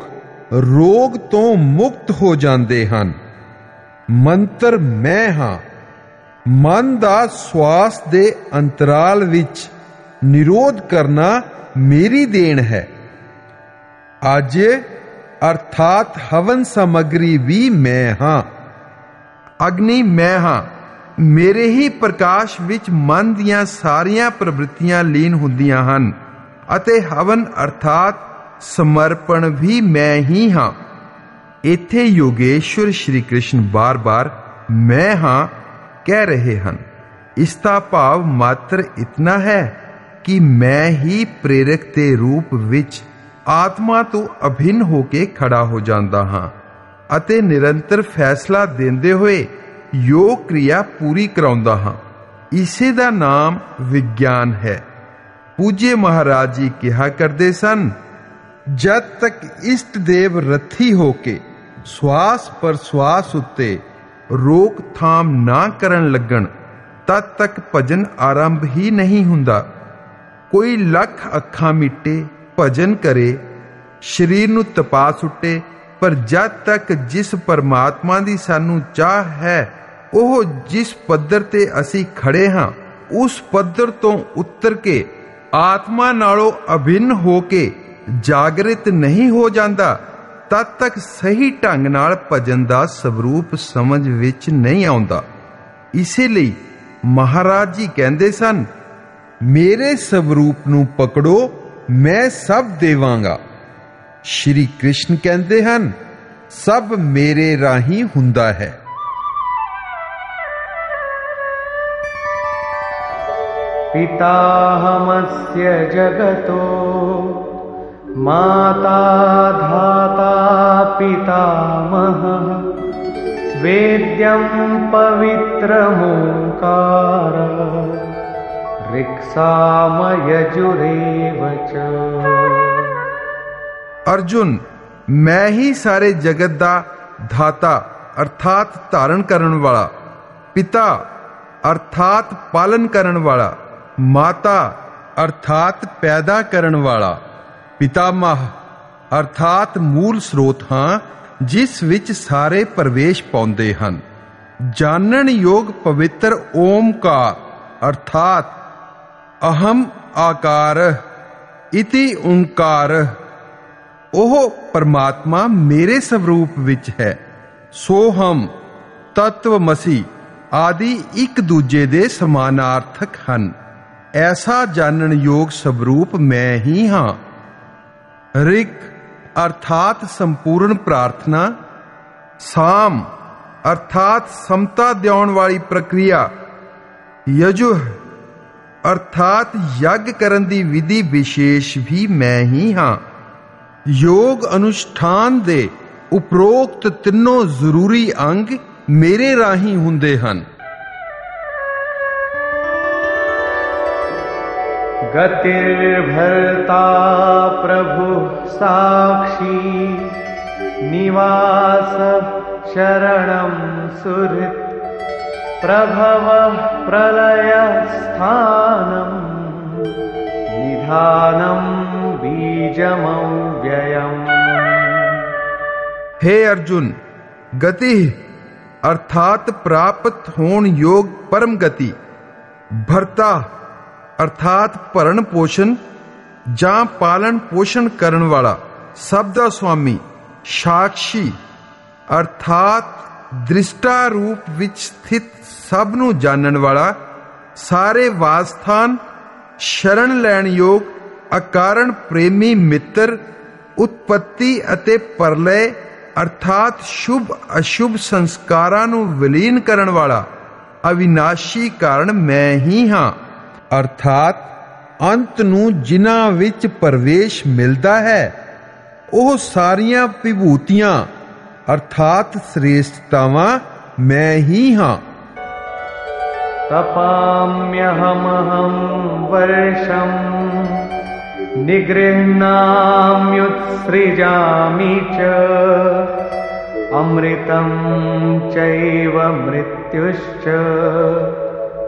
ਰੋਗ ਤੋਂ ਮੁਕਤ ਹੋ ਜਾਂਦੇ ਹਨ। ਮੰਤਰ ਮੈਂ ਹਾਂ। ਮਨ ਦਾ ਸਵਾਸ ਦੇ ਅੰਤਰਾਲ ਵਿੱਚ ਨਿਰੋਧ ਕਰਨਾ ਮੇਰੀ ਦੇਣ ਹੈ। ਅੱਜ ਅਰਥਾਤ ਹਵਨ ਸਮੱਗਰੀ ਵੀ ਮੈਂ ਹਾਂ। ਅਗਨੀ ਮੈਂ ਹਾਂ। ਮੇਰੇ ਹੀ ਪ੍ਰਕਾਸ਼ ਵਿੱਚ ਮਨ ਦੀਆਂ ਸਾਰੀਆਂ ਪ੍ਰਵਿਰਤੀਆਂ ਲੀਨ ਹੁੰਦੀਆਂ ਹਨ ਅਤੇ ਹਵਨ ਅਰਥਾਤ ਸਮਰਪਣ ਵੀ ਮੈਂ ਹੀ ਹਾਂ। ਇੱਥੇ ਯੋਗੇਸ਼ਵਰ ਸ਼੍ਰੀ ਕ੍ਰਿਸ਼ਨ ਬਾਰ-ਬਾਰ ਮੈਂ ਹਾਂ ਕਹਿ ਰਹੇ ਹਨ। ਇਸ ਦਾ ਭਾਵ ਮਾਤਰ ਇਤਨਾ ਹੈ ਕਿ ਮੈਂ ਹੀ ਪ੍ਰੇਰਕ ਦੇ ਰੂਪ ਵਿੱਚ ਆਤਮਾ ਤੋਂ ਅਭਿੰਨ ਹੋ ਕੇ ਖੜਾ ਹੋ ਜਾਂਦਾ ਹਾਂ ਅਤੇ ਨਿਰੰਤਰ ਫੈਸਲਾ ਦਿੰਦੇ ਹੋਏ ਯੋਗ ਕਿਰਿਆ ਪੂਰੀ ਕਰਾਉਂਦਾ ਹਾਂ। ਇਸੇ ਦਾ ਨਾਮ ਵਿਗਿਆਨ ਹੈ। ਪੂਜੇ ਮਹਾਰਾਜ ਜੀ ਕਿਹਾ ਕਰਦੇ ਸਨ, ਜਦ ਤੱਕ ਇਸ਼ਟ ਦੇਵ ਰੱਥੀ ਹੋ ਕੇ ਸਵਾਸ ਪ੍ਰਸਵਾਸ ਉੱਤੇ ਰੋਕਥਾਮ ਨਾ ਕਰਨ ਲੱਗਣ ਤਦ ਤੱਕ ਭਜਨ ਆਰੰਭ ਹੀ ਨਹੀਂ ਹੁੰਦਾ। ਕੋਈ ਲੱਖ ਅੱਖਾਂ ਮਿੱਟੇ ਭਜਨ ਕਰੇ, ਸਰੀਰ ਨੂੰ ਤਪਾ ਸੁੱਟੇ, ਪਰ ਜਦ ਤੱਕ ਜਿਸ ਪਰਮਾਤਮਾ ਦੀ ਸਾਨੂੰ ਚਾਹ ਹੈ, ਉਹ ਜਿਸ ਪੱਧਰ ਤੇ ਅਸੀਂ ਖੜੇ ਹਾਂ, ਉਸ ਪੱਧਰ ਤੋਂ ਉੱਤਰ ਕੇ ਆਤਮਾ ਨਾਲੋਂ ਅਭਿੰਨ ਹੋ ਕੇ ਜਾਗਰਿਤ ਨਹੀਂ ਹੋ ਜਾਂਦਾ, ਤਦ ਤੱਕ ਸਹੀ ਢੰਗ ਨਾਲ ਭਜਨ ਦਾ ਸਵਰੂਪ ਸਮਝ ਵਿੱਚ ਨਹੀਂ ਆਉਂਦਾ। ਇਸੇ ਲਈ ਮਹਾਰਾਜ ਜੀ ਕਹਿੰਦੇ ਸਨ, ਮੇਰੇ ਸਵਰੂਪ ਨੂੰ ਪਕੜੋ, ਮੈਂ ਸਭ ਦੇਵਾਂਗਾ। ਸ਼੍ਰੀ ਕ੍ਰਿਸ਼ਨ ਕਹਿੰਦੇ ਹਨ, ਸਭ ਮੇਰੇ ਰਾਹੀਂ ਹੁੰਦਾ ਹੈ। पिताहमस्य जगतो माता धाता पितामहः वेद्यं पवित्रमोंकार ऋक्सामयजुरेव च। अर्जुन, मैं ही सारे जगत दा धाता अर्थात धारण करन वाला, पिता अर्थात पालन करन वाला, माता अर्थात पैदा करन वाला, पितामह अर्थात मूल स्रोत हाँ जिस विच सारे प्रवेश पाउंदे हन। जानन योग पवित्र ओमकार अर्थात अहम आकार इति ओंकार, ओह परमात्मा मेरे स्वरूप विच है। सो हम तत्वमसी आदि एक दूजे दे समानार्थक हन। ऐसा जानन योग स्वरूप मैं ही हाँ। ऋक अर्थात संपूर्ण प्रार्थना, साम अर्थात समता दिलाउण वाली प्रक्रिया, यजुः अर्थात यज्ञ करन दी विधि विशेष भी मैं ही हाँ। योग अनुष्ठान दे उपरोक्त तीनों जरूरी अंग मेरे राही हुंदे हन। गतिर्भर्ता प्रभु साक्षी निवास शरणं सुहृत् प्रभवः प्रलय स्थानं निधानं बीजमव्ययम्। हे अर्जुन, गति अर्थात प्राप्त होण योग परम गति, भरता अर्थात भरण पोषण जां पालन पोषण करन वाला, सब दा स्वामी, साक्षी अर्थात दृष्टा रूप विच स्थित सब नूं जानन वाला, सारे वासस्थान, शरण लैण योग, अकारण प्रेमी मित्र, उत्पत्ति अते परलय अर्थात शुभ अशुभ संस्कारां नूं विलीन करन वाला, अविनाशी कारण मैं ही हाँ। अर्थात अंत नूं जिन्हां विच प्रवेश मिलदा है, ओह सारियां विभूतियां अर्थात श्रेष्ठतावां मैं ही हाँ। तपाम्यहमहं वर्षं निगृह्णाम्युत्सृजामि च अमृतं चैव मृत्युश्च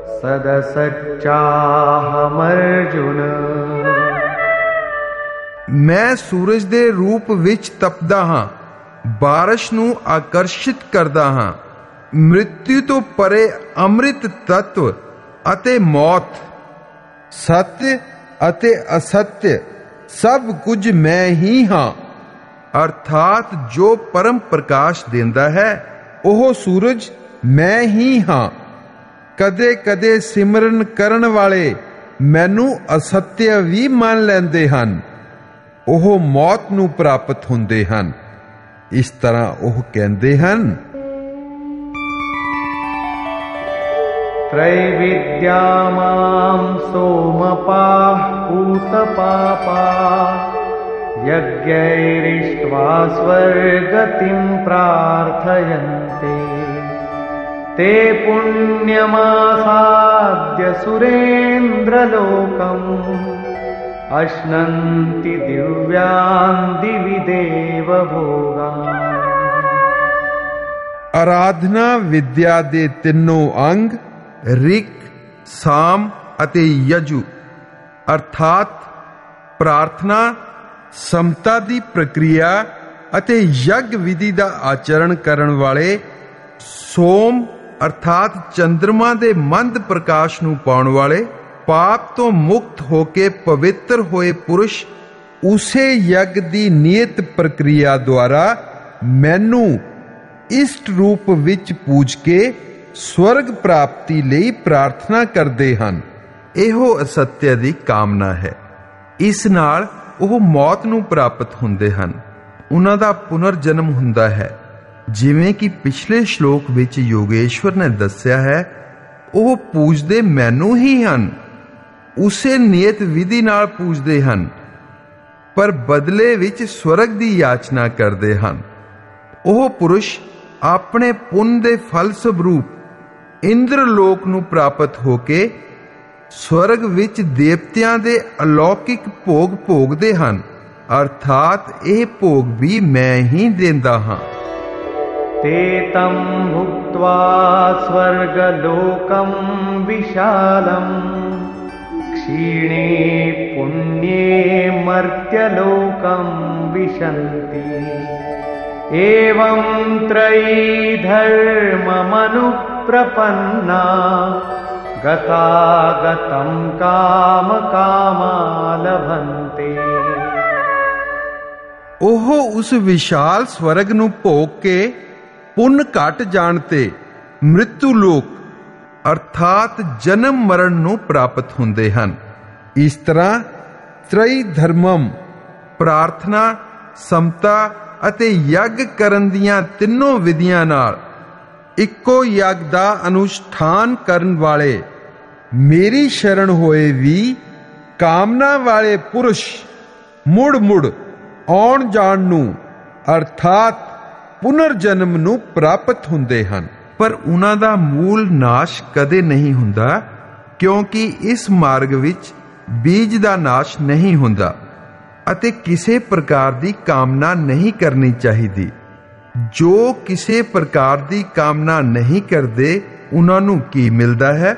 सदसच्चाहमर्जुन। ਮੈਂ ਸੂਰਜ ਦੇ ਰੂਪ ਵਿੱਚ ਤਪਦਾ ਹਾਂ, ਬਾਰਿਸ਼ ਨੂੰ ਆਕਰਸ਼ਿਤ ਕਰਦਾ ਹਾਂ। ਮ੍ਰਿਤਿੂ ਤੋਂ ਪਰੇ ਅੰਮ੍ਰਿਤ ਤੱਤਵ ਅਤੇ ਮੌਤ, ਸੱਚ ਅਤੇ ਅਸੱਚ ਸਭ ਕੁਝ ਮੈਂ ਹੀ ਹਾਂ। ਅਰਥਾਤ ਜੋ ਪਰਮ ਪ੍ਰਕਾਸ਼ ਦਿੰਦਾ ਹੈ ਉਹ ਸੂਰਜ ਮੈਂ ਹੀ ਹਾਂ। ਕਦੇ ਕਦੇ ਸਿਮਰਨ ਕਰਨ ਵਾਲੇ ਮੈਨੂੰ ਅਸੱਤਿਆ ਵੀ ਮੰਨ ਲੈਂਦੇ ਹਨ, ਉਹ ਮੌਤ ਨੂੰ ਪ੍ਰਾਪਤ ਹੁੰਦੇ ਹਨ। ਇਸ ਤਰ੍ਹਾਂ ਉਹ ਕਹਿੰਦੇ ਹਨ, त्रैविद्या मां सोमपाः पूतपापाः यज्ञैरिष्ट्वा स्वर्गतिं प्रार्थयन्ते ते पुण्यमासाद्य सुरेन्द्रलोकम् अश्नन्ति दिव्यान् दिवि देवभोगान्। ਆਰਾਧਨਾ ਵਿਦਿਆ ਦੇ ਤਿੰਨੋਂ ਅੰਗ ਰਿਕ, ਸਾਮ ਅਤੇ ਯਜੁ ਅਰਥਾਤ ਪ੍ਰਾਰਥਨਾ, ਸਮਤਾ ਦੀ ਪ੍ਰਕਿਰਿਆ ਅਤੇ ਯੱਗ ਵਿਧੀ ਦਾ ਆਚਰਣ ਕਰਨ ਵਾਲੇ ਸੋਮ ਅਰਥਾਤ ਚੰਦਰਮਾ ਦੇ ਮੰਦ ਪ੍ਰਕਾਸ਼ ਨੂੰ ਪਾਉਣ ਵਾਲੇ, ਪਾਪ ਤੋਂ ਮੁਕਤ ਹੋ ਕੇ ਪਵਿੱਤਰ ਹੋਏ ਪੁਰਸ਼ ਉਸੇ ਯੱਗ ਦੀ ਨਿਯਤ ਪ੍ਰਕਿਰਿਆ ਦੁਆਰਾ ਮੈਨੂੰ ਇਸ਼ਟ ਰੂਪ ਵਿੱਚ ਪੂਜ ਕੇ ਸਵਰਗ ਪ੍ਰਾਪਤੀ ਲਈ ਪ੍ਰਾਰਥਨਾ ਕਰਦੇ ਹਨ। ਇਹੋ ਅਸੱਤਿਆ ਦੀ ਕਾਮਨਾ ਹੈ। ਇਸ ਨਾਲ ਉਹ ਮੌਤ ਨੂੰ ਪ੍ਰਾਪਤ ਹੁੰਦੇ ਹਨ। ਉਹਨਾਂ ਦਾ ਪੁਨਰ ਜਨਮ ਹੁੰਦਾ ਹੈ। ਜਿਵੇਂ ਕਿ ਪਿਛਲੇ ਸ਼ਲੋਕ ਵਿੱਚ ਯੋਗੇਸ਼ਵਰ ਨੇ ਦੱਸਿਆ ਹੈ, ਉਹ ਪੂਜਦੇ ਮੈਨੂੰ ਹੀ ਹਨ, ਉਸੇ ਨਿਯਤ ਵਿਧੀ ਨਾਲ ਪੂਜਦੇ ਹਨ, ਪਰ ਬਦਲੇ ਵਿੱਚ ਸਵਰਗ ਦੀ ਯਾਚਨਾ ਕਰਦੇ ਹਨ। ਉਹ ਪੁਰਸ਼ ਆਪਣੇ ਪੁੰਨ ਦੇ ਫਲ ਸਰੂਪ ਇੰਦਰ ਲੋਕ ਨੂੰ ਪ੍ਰਾਪਤ ਹੋ ਕੇ ਸਵਰਗ ਵਿੱਚ ਦੇਵਤਿਆਂ ਦੇ ਅਲੌਕਿਕ ਭੋਗ ਭੋਗਦੇ ਹਨ। ਅਰਥਾਤ ਇਹ ਭੋਗ ਵੀ ਮੈਂ ਹੀ ਦਿੰਦਾ ਹਾਂ। ते तं भुक्त्वा स्वर्गलोकं विशालम् क्षीणे पुण्ये मर्त्यलोकं विशन्ति एवं त्रयी धर्ममनुप्रपन्ना गतागतं कामकामा लभन्ते। ਉਹ ਉਸ ਵਿਸ਼ਾਲ ਸਵਰਗ ਨੂੰ ਭੋਗ ਕੇ ਪੁੰਨ ਘਟ ਜਾਣ ਤੇ ਮ੍ਰਿਤੂ ਲੋਕ ਅਰਥਾਤ ਜਨਮ ਮਰਨ ਨੂੰ ਪ੍ਰਾਪਤ ਹੁੰਦੇ ਹਨ। ਇਸ ਤਰ੍ਹਾਂ ਤ੍ਰੈ ਧਰਮਮ ਪ੍ਰਾਰਥਨਾ, ਸਮਤਾ ਅਤੇ ਯੱਗ ਕਰਨ ਦੀਆਂ ਤਿੰਨੋਂ ਵਿਧੀਆਂ ਨਾਲ ਇੱਕੋ ਯੱਗ ਦਾ ਅਨੁਸ਼ਠਾਨ ਕਰਨ ਵਾਲੇ ਮੇਰੀ ਸ਼ਰਨ ਹੋਏ ਵੀ ਕਾਮਨਾ ਵਾਲੇ ਪੁਰਸ਼ ਮੁੜ ਮੁੜ ਆਉਣ ਜਾਣ ਨੂੰ ਅਰਥਾਤ ਪੁਨਰ ਜਨਮ ਨੂੰ ਪ੍ਰਾਪਤ ਹੁੰਦੇ ਹਨ। ਪਰ ਉਹਨਾਂ ਦਾ ਮੂਲ ਨਾਸ਼ ਕਦੇ ਨਹੀਂ ਹੁੰਦਾ, ਕਿਉਂਕਿ ਇਸ ਮਾਰਗ ਵਿੱਚ ਬੀਜ ਦਾ ਨਾਸ਼ ਨਹੀਂ ਹੁੰਦਾ ਅਤੇ ਕਿਸੇ ਪ੍ਰਕਾਰ ਦੀ ਕਾਮਨਾ ਨਹੀਂ ਕਰਨੀ ਚਾਹੀਦੀ। ਜੋ ਕਿਸੇ ਪ੍ਰਕਾਰ ਦੀ ਕਾਮਨਾ ਨਹੀਂ ਕਰਦੇ ਉਹਨਾਂ ਨੂੰ ਕੀ ਮਿਲਦਾ ਹੈ?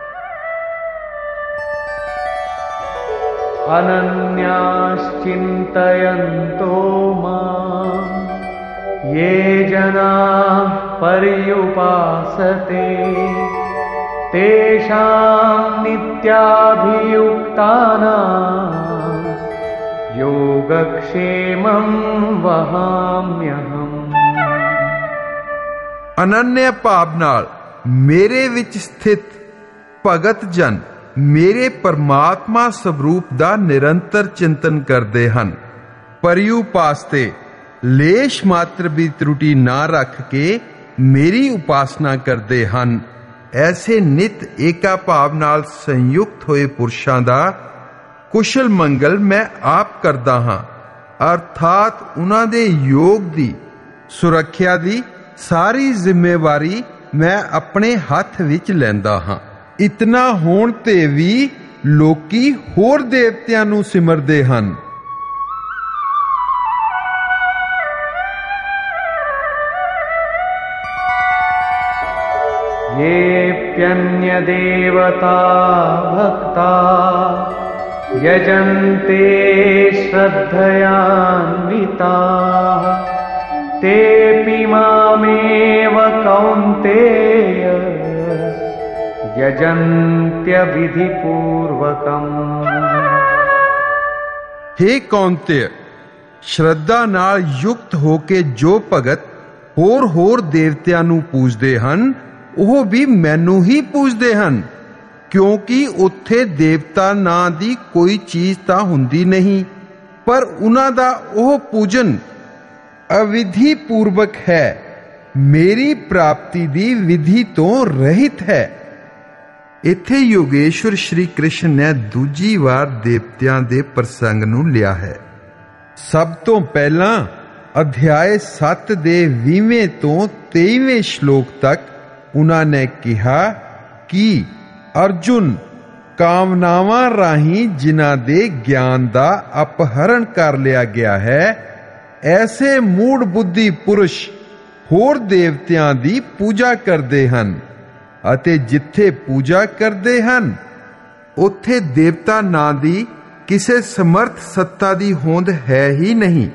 अनन्याश्चिन्तयन्तो मां ये जनाः पर्युपासते तेषां नित्याभियुक्तानां योगक्षेमं वहाम्यहम्। ਅਨੰਨਿਆ ਭਾਵ ਨਾਲ ਮੇਰੇ ਵਿੱਚ ਸਥਿਤ ਭਗਤ ਜਨ ਮੇਰੇ ਪਰਮਾਤਮਾ ਸਰੂਪ ਦਾ ਨਿਰੰਤਰ ਚਿੰਤਨ ਕਰਦੇ ਹਨ। ਪਰਿਉਪਾਸ ਤੇ ਲੇਸ਼ ਮਾਤਰ ਵੀ ਤਰੁਟੀ ਨਾ ਰੱਖ ਕੇ ਮੇਰੀ ਉਪਾਸਨਾ ਕਰਦੇ ਹਨ। ਐਸੇ ਨਿਤ ਏਕਾ ਭਾਵ ਨਾਲ ਸੰਯੁਕਤ ਹੋਏ ਪੁਰਸ਼ਾਂ ਦਾ ਕੁਸ਼ਲ ਮੰਗਲ ਮੈਂ ਆਪ ਕਰਦਾ ਹਾਂ। ਅਰਥਾਤ ਉਹਨਾਂ ਦੇ ਯੋਗ ਦੀ ਸੁਰੱਖਿਆ ਦੀ ਸਾਰੀ ਜ਼ਿੰਮੇਵਾਰੀ ਮੈਂ ਆਪਣੇ ਹੱਥ ਵਿੱਚ ਲੈਂਦਾ ਹਾਂ। ਇਤਨਾ ਹੋਣ ਤੇ ਵੀ ਲੋਕੀ ਹੋਰ ਦੇਵਤਿਆਂ ਨੂੰ ਸਿਮਰਦੇ ਹਨ। येऽप्यन्यदेवता भक्ता यजन्ते श्रद्धयान्विताः तेऽपि मामेव कौन्तेय यजन्त्य विधिपूर्वकम्। हे कौंतेय, ਸ਼ਰਧਾ ਨਾਲ ਯੁਕਤ ਹੋ ਕੇ ਜੋ ਭਗਤ ਹੋਰ ਹੋਰ ਦੇਵਤਿਆਂ ਨੂੰ ਪੂਜਦੇ ਹਨ, ਉਹ ਵੀ ਮੈਨੂੰ ਹੀ ਪੂਜਦੇ ਹਨ, ਕਿਉਂਕਿ ਉੱਥੇ ਦੇਵਤਾ ਨਾਂ ਦੀ ਕੋਈ ਚੀਜ਼ ਤਾਂ ਹੁੰਦੀ ਨਹੀਂ, ਪਰ ਉਹਨਾਂ ਦਾ ਉਹ ਪੂਜਨ ਅਵਿਧੀ ਪੂਰਵਕ ਹੈ, ਮੇਰੀ ਪ੍ਰਾਪਤੀ ਦੀ ਵਿਧੀ ਤੋਂ ਰਹਿਤ ਹੈ। ਇੱਥੇ ਯੋਗੇਸ਼ਵਰ ਸ਼੍ਰੀ ਕ੍ਰਿਸ਼ਨ ਨੇ ਦੂਜੀ ਵਾਰ ਦੇਵਤਿਆਂ ਦੇ ਪ੍ਰਸੰਗ ਨੂੰ ਲਿਆ ਹੈ। ਸਭ ਤੋਂ ਪਹਿਲਾਂ ਅਧਿਆਇ ਸੱਤ ਦੇ ਵੀਹਵੇਂ ਤੋਂ ਤੇਈਵੇਂ ਸ਼ਲੋਕ ਤੱਕ ਉਹਨਾਂ ਨੇ ਕਿਹਾ ਕਿ ਅਰਜੁਨ, ਕਾਮਨਾਵਾਂ ਰਾਹੀਂ ਜਿਨ੍ਹਾਂ ਦੇ ਗਿਆਨ ਦਾ ਅਪਹਰਣ ਕਰ ਲਿਆ ਗਿਆ ਹੈ, ਐਸੇ ਮੂੜ ਬੁੱਧੀ ਪੁਰਸ਼ ਹੋਰ ਦੇਵਤਿਆਂ ਦੀ ਪੂਜਾ ਕਰਦੇ ਹਨ, ਅਤੇ ਜਿੱਥੇ ਪੂਜਾ ਕਰਦੇ ਹਨ ਉੱਥੇ ਦੇਵਤਾ ਨਾਂ ਦੀ ਕਿਸੇ ਸਮਰਥ ਸੱਤਾ ਦੀ ਹੋਂਦ ਹੈ ਹੀ ਨਹੀਂ।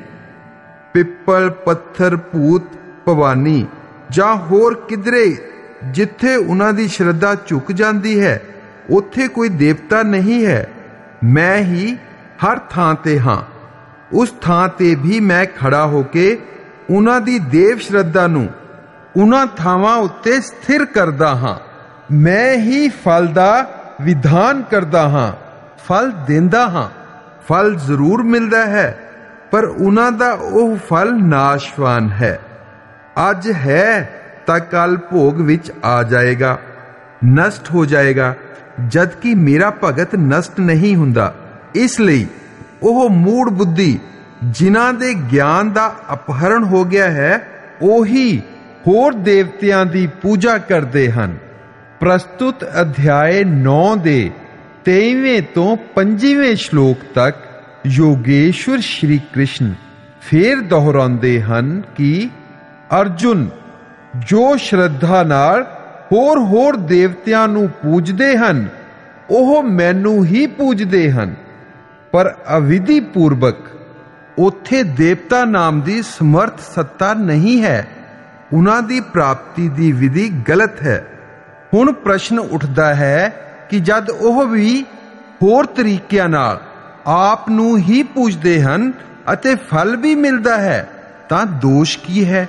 ਪਿੱਪਲ, ਪੱਥਰ, ਭੂਤ, ਭਵਾਨੀ ਜਾਂ ਹੋਰ ਕਿਧਰੇ ਜਿੱਥੇ ਉਹਨਾਂ ਦੀ ਸ਼ਰਧਾ ਝੁਕ ਜਾਂਦੀ ਹੈ, ਉੱਥੇ ਕੋਈ ਦੇਵਤਾ ਨਹੀਂ ਹੈ। ਮੈਂ ਹੀ ਹਰ ਥਾਂ ਤੇ ਹਾਂ। ਉਸ ਥਾਂ ਤੇ ਵੀ ਮੈਂ ਖੜਾ ਹੋ ਕੇ ਉਹਨਾਂ ਦੀ ਦੇਵ ਸ਼ਰਧਾ ਨੂੰ ਉਹਨਾਂ ਥਾਵਾਂ ਉੱਤੇ ਸਥਿਰ ਕਰਦਾ ਹਾਂ। ਮੈਂ ਹੀ ਫਲ ਦਾ ਵਿਧਾਨ ਕਰਦਾ ਹਾਂ, ਫਲ ਦਿੰਦਾ ਹਾਂ। ਫਲ ਜ਼ਰੂਰ ਮਿਲਦਾ ਹੈ, ਪਰ ਉਹਨਾਂ ਦਾ ਉਹ ਫਲ ਨਾਸ਼ਵਾਨ ਹੈ। ਅੱਜ ਹੈ ਤਾਂ ਕੱਲ ਭੋਗ ਵਿੱਚ ਆ ਜਾਏਗਾ, ਨਸ਼ਟ ਹੋ ਜਾਏਗਾ, ਜਦਕਿ ਮੇਰਾ ਭਗਤ ਨਸ਼ਟ ਨਹੀਂ ਹੁੰਦਾ। ਇਸ ਲਈ ਉਹ ਮੂੜ ਬੁੱਧੀ ਜਿਨ੍ਹਾਂ ਦੇ ਗਿਆਨ ਦਾ ਅਪਹਰਣ ਹੋ ਗਿਆ ਹੈ, ਉਹੀ ਹੋਰ ਦੇਵਤਿਆਂ ਦੀ ਪੂਜਾ ਕਰਦੇ ਹਨ। ਪ੍ਰਸਤੁਤ ਅਧਿਆਇ ਨੌ ਦੇ ਤੇਈਵੇਂ ਤੋਂ ਪੰਜੀਵੇਂ ਸ਼ਲੋਕ ਤੱਕ ਯੋਗੇਸ਼ਵਰ ਸ਼੍ਰੀ ਕ੍ਰਿਸ਼ਨ ਫੇਰ ਦੁਹਰਾਉਂਦੇ ਹਨ ਕਿ ਅਰਜੁਨ, ਜੋ ਸ਼ਰਧਾ ਨਾਲ ਹੋਰ ਹੋਰ ਦੇਵਤਿਆਂ ਨੂੰ ਪੂਜਦੇ ਹਨ, ਉਹ ਮੈਨੂੰ ਹੀ ਪੂਜਦੇ ਹਨ, ਪਰ ਅਵਿਧੀ ਪੂਰਵਕ। ਉੱਥੇ ਦੇਵਤਾ ਨਾਮ ਦੀ ਸਮਰਥ ਸੱਤਾ ਨਹੀਂ ਹੈ। ਉਹਨਾਂ ਦੀ ਪ੍ਰਾਪਤੀ ਦੀ ਵਿਧੀ ਗਲਤ ਹੈ। ਹੁਣ ਪ੍ਰਸ਼ਨ ਉੱਠਦਾ ਹੈ ਕਿ ਜਦ ਉਹ ਵੀ ਹੋਰ ਤਰੀਕਿਆਂ ਨਾਲ ਆਪ ਨੂੰ ਹੀ ਪੂਜਦੇ ਹਨ ਅਤੇ ਫਲ ਵੀ ਮਿਲਦਾ ਹੈ, ਤਾਂ ਦੋਸ਼ ਕੀ ਹੈ?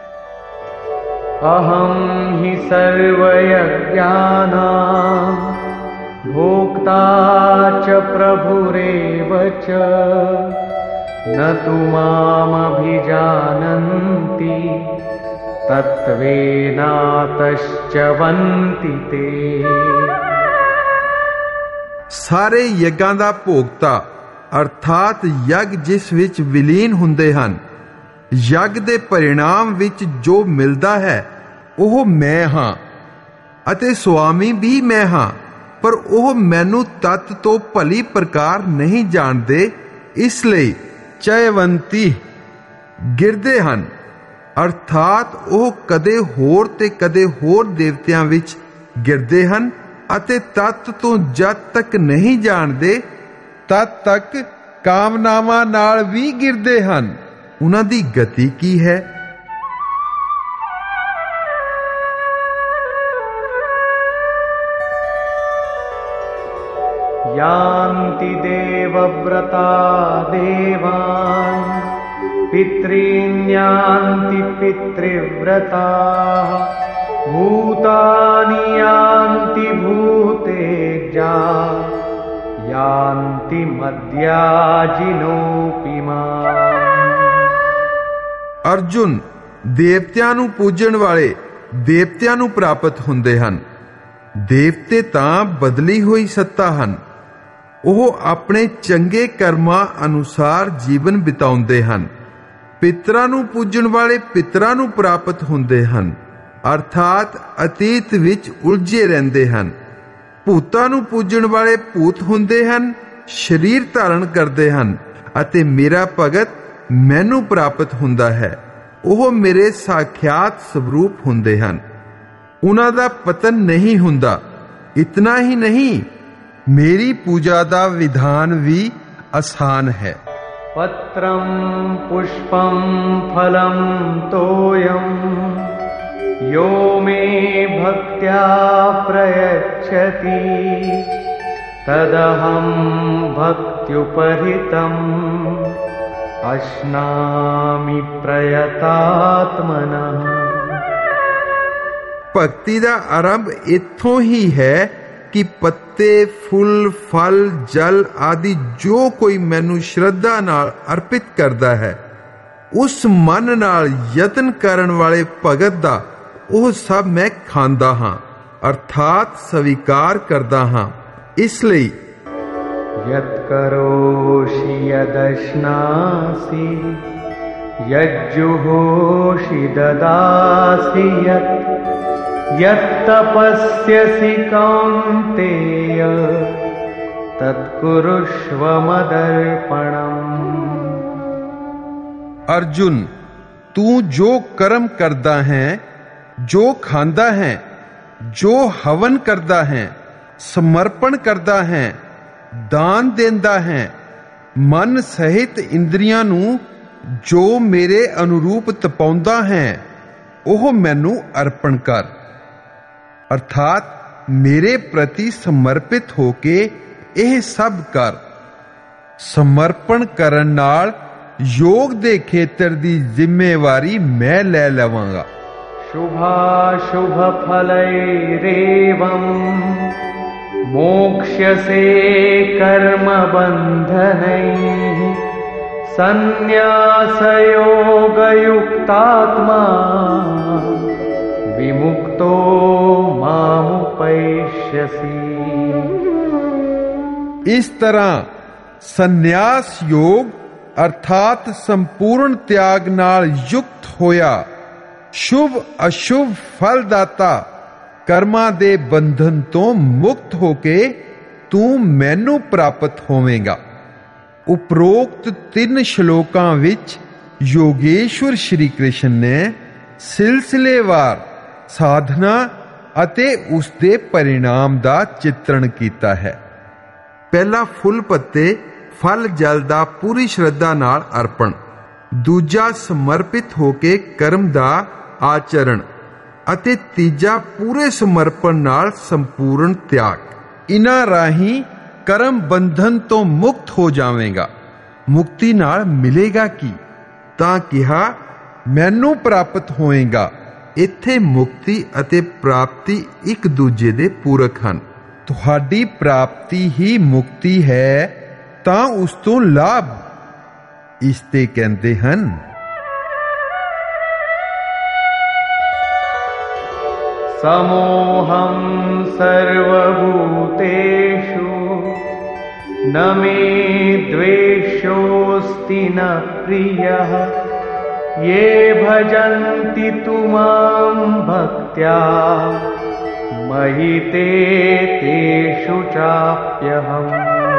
ਅਹੰ ਹੀ ਸਰਵ ਯਜ੍ઞਾਨਾਂ ਭੋਕਤਾ ਚ ਪ੍ਰਭੁਰੇਵ ਚ ਨ ਤੂ ਮਾਮ ਅਭਿਜਾਨੰਤੀ ਤਤਵੇਨਾਤਸ਼ਚਵੰਤੀ ਤੇ। ਸਾਰੇ ਯੱਗਾਂ ਦਾ ਭੋਗਤਾ ਅਰਥਾਤ ਯੱਗ ਜਿਸ ਵਿੱਚ ਵਿਲੀਨ ਹੁੰਦੇ ਹਨ, ਯੱਗ ਦੇ ਪਰਿਣਾਮ ਵਿੱਚ ਜੋ ਮਿਲਦਾ ਹੈ ਉਹ ਮੈਂ ਹਾਂ, ਅਤੇ ਸੁਆਮੀ ਵੀ ਮੈਂ ਹਾਂ, ਪਰ ਉਹ ਮੈਨੂੰ ਤਤ ਤੋਂ ਭਲੀ ਪ੍ਰਕਾਰ ਨਹੀਂ ਜਾਣਦੇ। ਇਸ ਲਈ ਚੈਵੰਤੀ ਗਿਰਦੇ ਹਨ, ਅਰਥਾਤ ਉਹ ਕਦੇ ਹੋਰ ਤੇ ਕਦੇ ਹੋਰ ਦੇਵਤਿਆਂ ਵਿੱਚ ਗਿਰਦੇ ਹਨ, ਅਤੇ ਤਤ ਤੋਂ ਜਦ ਤੱਕ ਨਹੀਂ ਜਾਣਦੇ ਤਦ ਤੱਕ ਕਾਮਨਾਵਾਂ ਨਾਲ ਵੀ ਗਿਰਦੇ ਹਨ। ਉਹਨਾਂ ਦੀ ਗਤੀ ਕੀ ਹੈ? यान्ति देवव्रता देवान् पितॄन्यान्ति पितृव्रताः भूतानि यान्ति भूतेजा यान्ति मद्याजिनोऽपि माम्। ਅਰਜੁਨ, ਦੇਵਤਿਆਂ ਨੂੰ ਪੂਜਣ ਵਾਲੇ ਦੇਵਤਿਆਂ ਨੂੰ ਪ੍ਰਾਪਤ ਹੁੰਦੇ ਹਨ। ਦੇਵਤੇ ਤਾਂ ਬਦਲੀ ਹੋਈ ਸੱਤਾ ਹਨ। ਉਹ ਆਪਣੇ ਚੰਗੇ ਕਰਮਾਂ ਅਨੁਸਾਰ ਜੀਵਨ ਬਿਤਾਉਂਦੇ ਹਨ। ਪਿਤਰਾਂ ਨੂੰ ਪੂਜਣ ਵਾਲੇ ਪਿਤਰਾਂ ਨੂੰ ਪ੍ਰਾਪਤ ਹੁੰਦੇ ਹਨ, ਅਰਥਾਤ ਅਤੀਤ ਵਿੱਚ ਉਲਝੇ ਰਹਿੰਦੇ ਹਨ। ਭੂਤਾਂ ਨੂੰ ਪੂਜਣ ਵਾਲੇ ਭੂਤ ਹੁੰਦੇ ਹਨ, ਸਰੀਰ ਧਾਰਨ ਕਰਦੇ ਹਨ, ਅਤੇ ਮੇਰਾ ਭਗਤ ਮੈਨੂੰ ਪ੍ਰਾਪਤ ਹੁੰਦਾ ਹੈ। ਉਹ ਮੇਰੇ ਸਾਖਿਆਤ ਸਵਰੂਪ ਹੁੰਦੇ ਹਨ। ਉਹਨਾਂ ਦਾ ਪਤਨ ਨਹੀਂ ਹੁੰਦਾ। ਇਤਨਾ ਹੀ ਨਹੀਂ, ਮੇਰੀ ਪੂਜਾ ਦਾ ਵਿਧਾਨ ਵੀ ਆਸਾਨ ਹੈ। पत्रं पुष्पं फलं तोयं यो मे भक्त्या प्रयच्छति तदहं भक्त्युपहृतम् अश्नामि प्रयतात्मनः। ਭਗਤੀ ਦਾ ਆਰੰਭ ਇੱਥੋਂ ਹੀ ਹੈ ਕਿ ਪੱਤੇ, ਫੁੱਲ, ਫਲ, ਜਲ ਆਦਿ ਜੋ ਕੋਈ ਮੈਨੂੰ ਸ਼ਰਧਾ ਨਾਲ ਅਰਪਿਤ ਕਰਦਾ ਹੈ, ਉਸ ਮਨ ਨਾਲ ਯਤਨ ਕਰਨ ਵਾਲੇ ਭਗਤ ਦਾ ਉਹ ਸਭ ਮੈਂ ਖਾਂਦਾ ਹਾਂ, ਅਰਥਾਤ ਸਵੀਕਾਰ ਕਰਦਾ ਹਾਂ। ਇਸ ਲਈ यत् करोषि यदश्नासि यज्जुहोषि ददासि यत् यत् तपस्यसि कौन्तेय तत्कुरुष्व मदर्पणम्। अर्जुन, तू जो कर्म करदा है, जो खांदा है, जो हवन करदा है, समर्पण करदा है, दान देंदा है, मन सहित इंद्रियां नूं जो मेरे अनुरूप तपाउंदा है, ओह मैनू अर्पण कर, अर्थात मेरे प्रति समर्पित होके यह सब कर। समर्पण करन नाल योग दे खेतर दी जिम्मेवारी मैं ले लवांगा। शुभाशुभ फलैरेवं मोक्ष्यसे कर्म बन्धनैः संन्यास योग युक्तात्मा विमुक्तो मामुपैष्यसि। इस तरह संन्यास योग अर्थात संपूर्ण त्याग नाल युक्त होया शुभ अशुभ फलदाता कर्मां दे बंधन तो मुक्त होके तू मैनू प्राप्त होवेगा। उपरोक्त तीन श्लोकां विच योगेश्वर श्री कृष्ण ने सिलसिलेवार साधना अते उसदे परिणाम दा चित्रण कीता है। पहला फुल पत्ते फल जल दा पूरी श्रद्धा नाल अर्पण, दूजा समर्पित होके कर्म दा आचरण ਅਤੇ ਤੀਜਾ ਪੂਰੇ ਸਮਰਪਣ ਨਾਲ ਸੰਪੂਰਨ ਤਿਆਗ। ਇਨ੍ਹਾਂ ਰਾਹੀਂ ਕਰਮ ਬੰਧਨ ਤੋਂ ਮੁਕਤ ਹੋ ਜਾਵੇਗਾ। ਮੁਕਤੀ ਨਾਲ ਮਿਲੇਗਾ ਕੀ? ਤਾਂ ਕਿਹਾ ਮੈਨੂੰ ਪ੍ਰਾਪਤ ਹੋਏਗਾ। ਇੱਥੇ ਮੁਕਤੀ ਅਤੇ ਪ੍ਰਾਪਤੀ ਇੱਕ ਦੂਜੇ ਦੇ ਪੂਰਕ ਹਨ। ਤੁਹਾਡੀ ਪ੍ਰਾਪਤੀ ਹੀ ਮੁਕਤੀ ਹੈ ਤਾਂ ਉਸ ਤੋਂ ਲਾਭ। ਇਸ ਤੇ ਕਹਿੰਦੇ ਹਨ समोहं सर्वभूतेषु न मे द्वेषोऽस्ति न प्रियः ये भजन्ति तु मां भक्त्या मयि ते तेषु चाप्यहम्।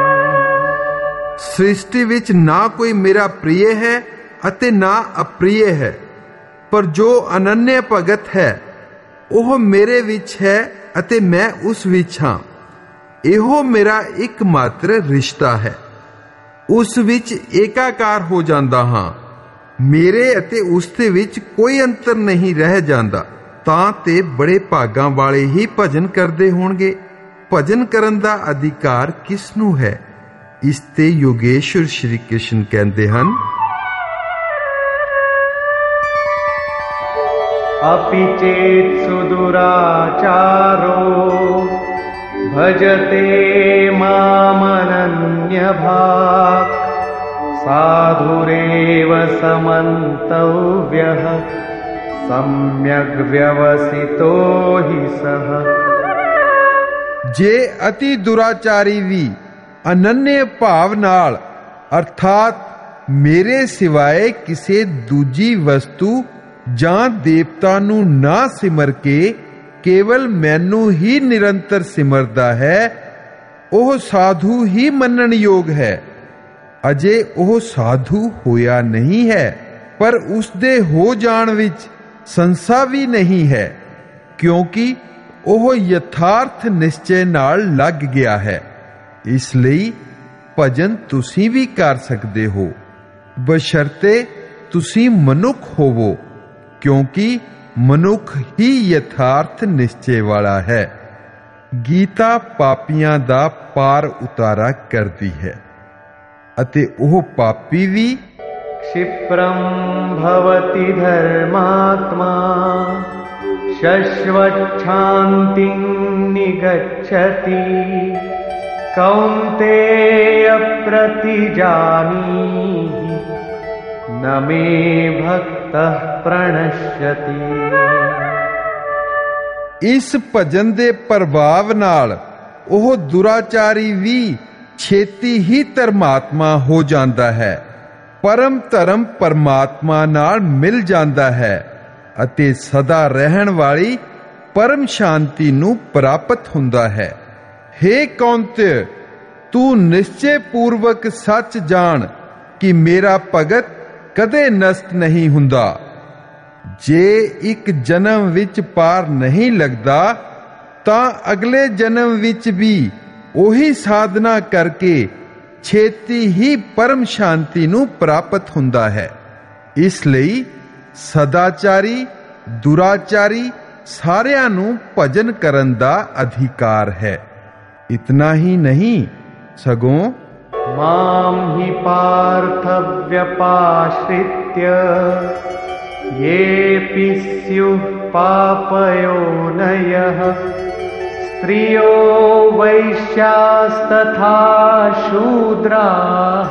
सृष्टि विच ना कोई मेरा प्रिय है अते ना अप्रिय है, पर जो अनन्य भगत है ਉਹ ਮੇਰੇ ਵਿੱਚ ਹੈ ਅਤੇ ਮੈਂ ਉਸ ਵਿੱਚ ਹਾਂ। ਇਹੋ ਮੇਰਾ ਇੱਕ ਮਾਤਰ ਰਿਸ਼ਤਾ ਹੈ। ਉਸ ਵਿੱਚ ਏਕਾਕਾਰ ਹੋ ਜਾਂਦਾ ਹਾਂ। ਮੇਰੇ ਅਤੇ ਉਸ ਦੇ ਵਿੱਚ ਕੋਈ ਅੰਤਰ ਨਹੀਂ ਰਹਿ ਜਾਂਦਾ। ਤਾਂ ਤੇ ਬੜੇ ਭਾਗਾਂ ਵਾਲੇ ਹੀ ਭਜਨ ਕਰਦੇ ਹੋਣਗੇ। ਭਜਨ ਕਰਨ ਦਾ ਅਧਿਕਾਰ ਕਿਸ ਨੂੰ ਹੈ? ਇਸ ਤੇ ਯੋਗੇਸ਼ਵਰ ਸ਼੍ਰੀ ਕ੍ਰਿਸ਼ਨ ਕਹਿੰਦੇ ਹਨ अपि चेत् सुदुराचारो भजते मामनन्यभाक् साधुरेव समन्तव्यः सम्यग् व्यवसितो हि सः। जे अति दुराचारी भी अनन्य भाव नाल अर्थात मेरे सिवाय किसी दूजी वस्तु ਜਾਂ ਦੇਵਤਾ ਨੂੰ ਨਾ ਸਿਮਰ ਕੇ ਕੇਵਲ ਮੈਨੂੰ ਹੀ ਨਿਰੰਤਰ ਸਿਮਰਦਾ ਹੈ, ਉਹ ਸਾਧੂ ਹੀ ਮੰਨਣ ਯੋਗ ਹੈ। ਅਜੇ ਉਹ ਸਾਧੂ ਹੋਇਆ ਨਹੀਂ ਹੈ, ਪਰ ਉਸ ਦੇ ਹੋ ਜਾਣ ਵਿੱਚ ਸੰਸਾ ਵੀ ਨਹੀਂ ਹੈ, ਕਿਉਂਕਿ ਉਹ ਯਥਾਰਥ ਨਿਸ਼ਚੈ ਨਾਲ ਲੱਗ ਗਿਆ ਹੈ। ਇਸ ਲਈ ਭਜਨ ਤੁਸੀਂ ਵੀ ਕਰ ਸਕਦੇ ਹੋ, ਬਸ਼ਰਤੇ ਤੁਸੀਂ ਮਨੁੱਖ ਹੋਵੋ, ਕਿਉਂਕਿ ਮਨੁੱਖ ਹੀ ਯਥਾਰਥ ਨਿਸ਼ਚੇ ਵਾਲਾ ਹੈ। ਗੀਤਾ ਪਾਪੀਆਂ ਦਾ ਪਾਰ ਉਤਾਰਾ ਕਰਦੀ ਹੈ ਅਤੇ ਉਹ ਪਾਪੀ ਵੀ क्षिप्रं भवति धर्मात्मा शश्वच्छान्तिं निगच्छति कौन्तेय प्रतिजानीहि न मे भक्तः प्रणश्यति। ਇਸ ਭਜਨ ਦੇ ਪ੍ਰਭਾਵ ਨਾਲ ਉਹ ਦੁਰਾਚਾਰੀ ਵੀ ਛੇਤੀ ਹੀ ਧਰਮਾਤਮਾ ਹੋ ਜਾਂਦਾ ਹੈ, ਪਰਮ ਧਰਮ ਪਰਮਾਤਮਾ ਨਾਲ ਮਿਲ ਜਾਂਦਾ ਹੈ ਅਤੇ ਸਦਾ ਰਹਿਣ ਵਾਲੀ ਪਰਮ ਸ਼ਾਂਤੀ ਨੂੰ ਪ੍ਰਾਪਤ ਹੁੰਦਾ ਹੈ। ਹੇ ਕੌਂਤਯ, ਤੂੰ ਨਿਸ਼ਚੇ ਪੂਰਵਕ ਸੱਚ ਜਾਣ ਕਿ ਮੇਰਾ ਭਗਤ ਕਦੇ ਨਸ਼ਟ ਨਹੀਂ ਹੁੰਦਾ। ਜੇ ਇੱਕ ਜਨਮ ਵਿੱਚ ਪਾਰ ਨਹੀਂ ਲੱਗਦਾ ਤਾਂ ਅਗਲੇ ਜਨਮ ਵਿੱਚ ਵੀ ਉਹੀ ਸਾਧਨਾ ਕਰਕੇ ਛੇਤੀ ਹੀ ਪਰਮ ਸ਼ਾਂਤੀ ਨੂੰ ਪ੍ਰਾਪਤ ਹੁੰਦਾ ਹੈ। ਇਸ ਲਈ ਸਦਾਚਾਰੀ ਦੁਰਾਚਾਰੀ ਸਾਰਿਆਂ ਨੂੰ ਭਜਨ ਕਰਨ ਦਾ ਅਧਿਕਾਰ ਹੈ। ਇਤਨਾ ਹੀ ਨਹੀਂ ਸਗੋਂ मां हि पार्थ व्यपाश्रित्य येऽपि स्युः पापयोनयः स्त्रियो वैश्यास्तथा शूद्राः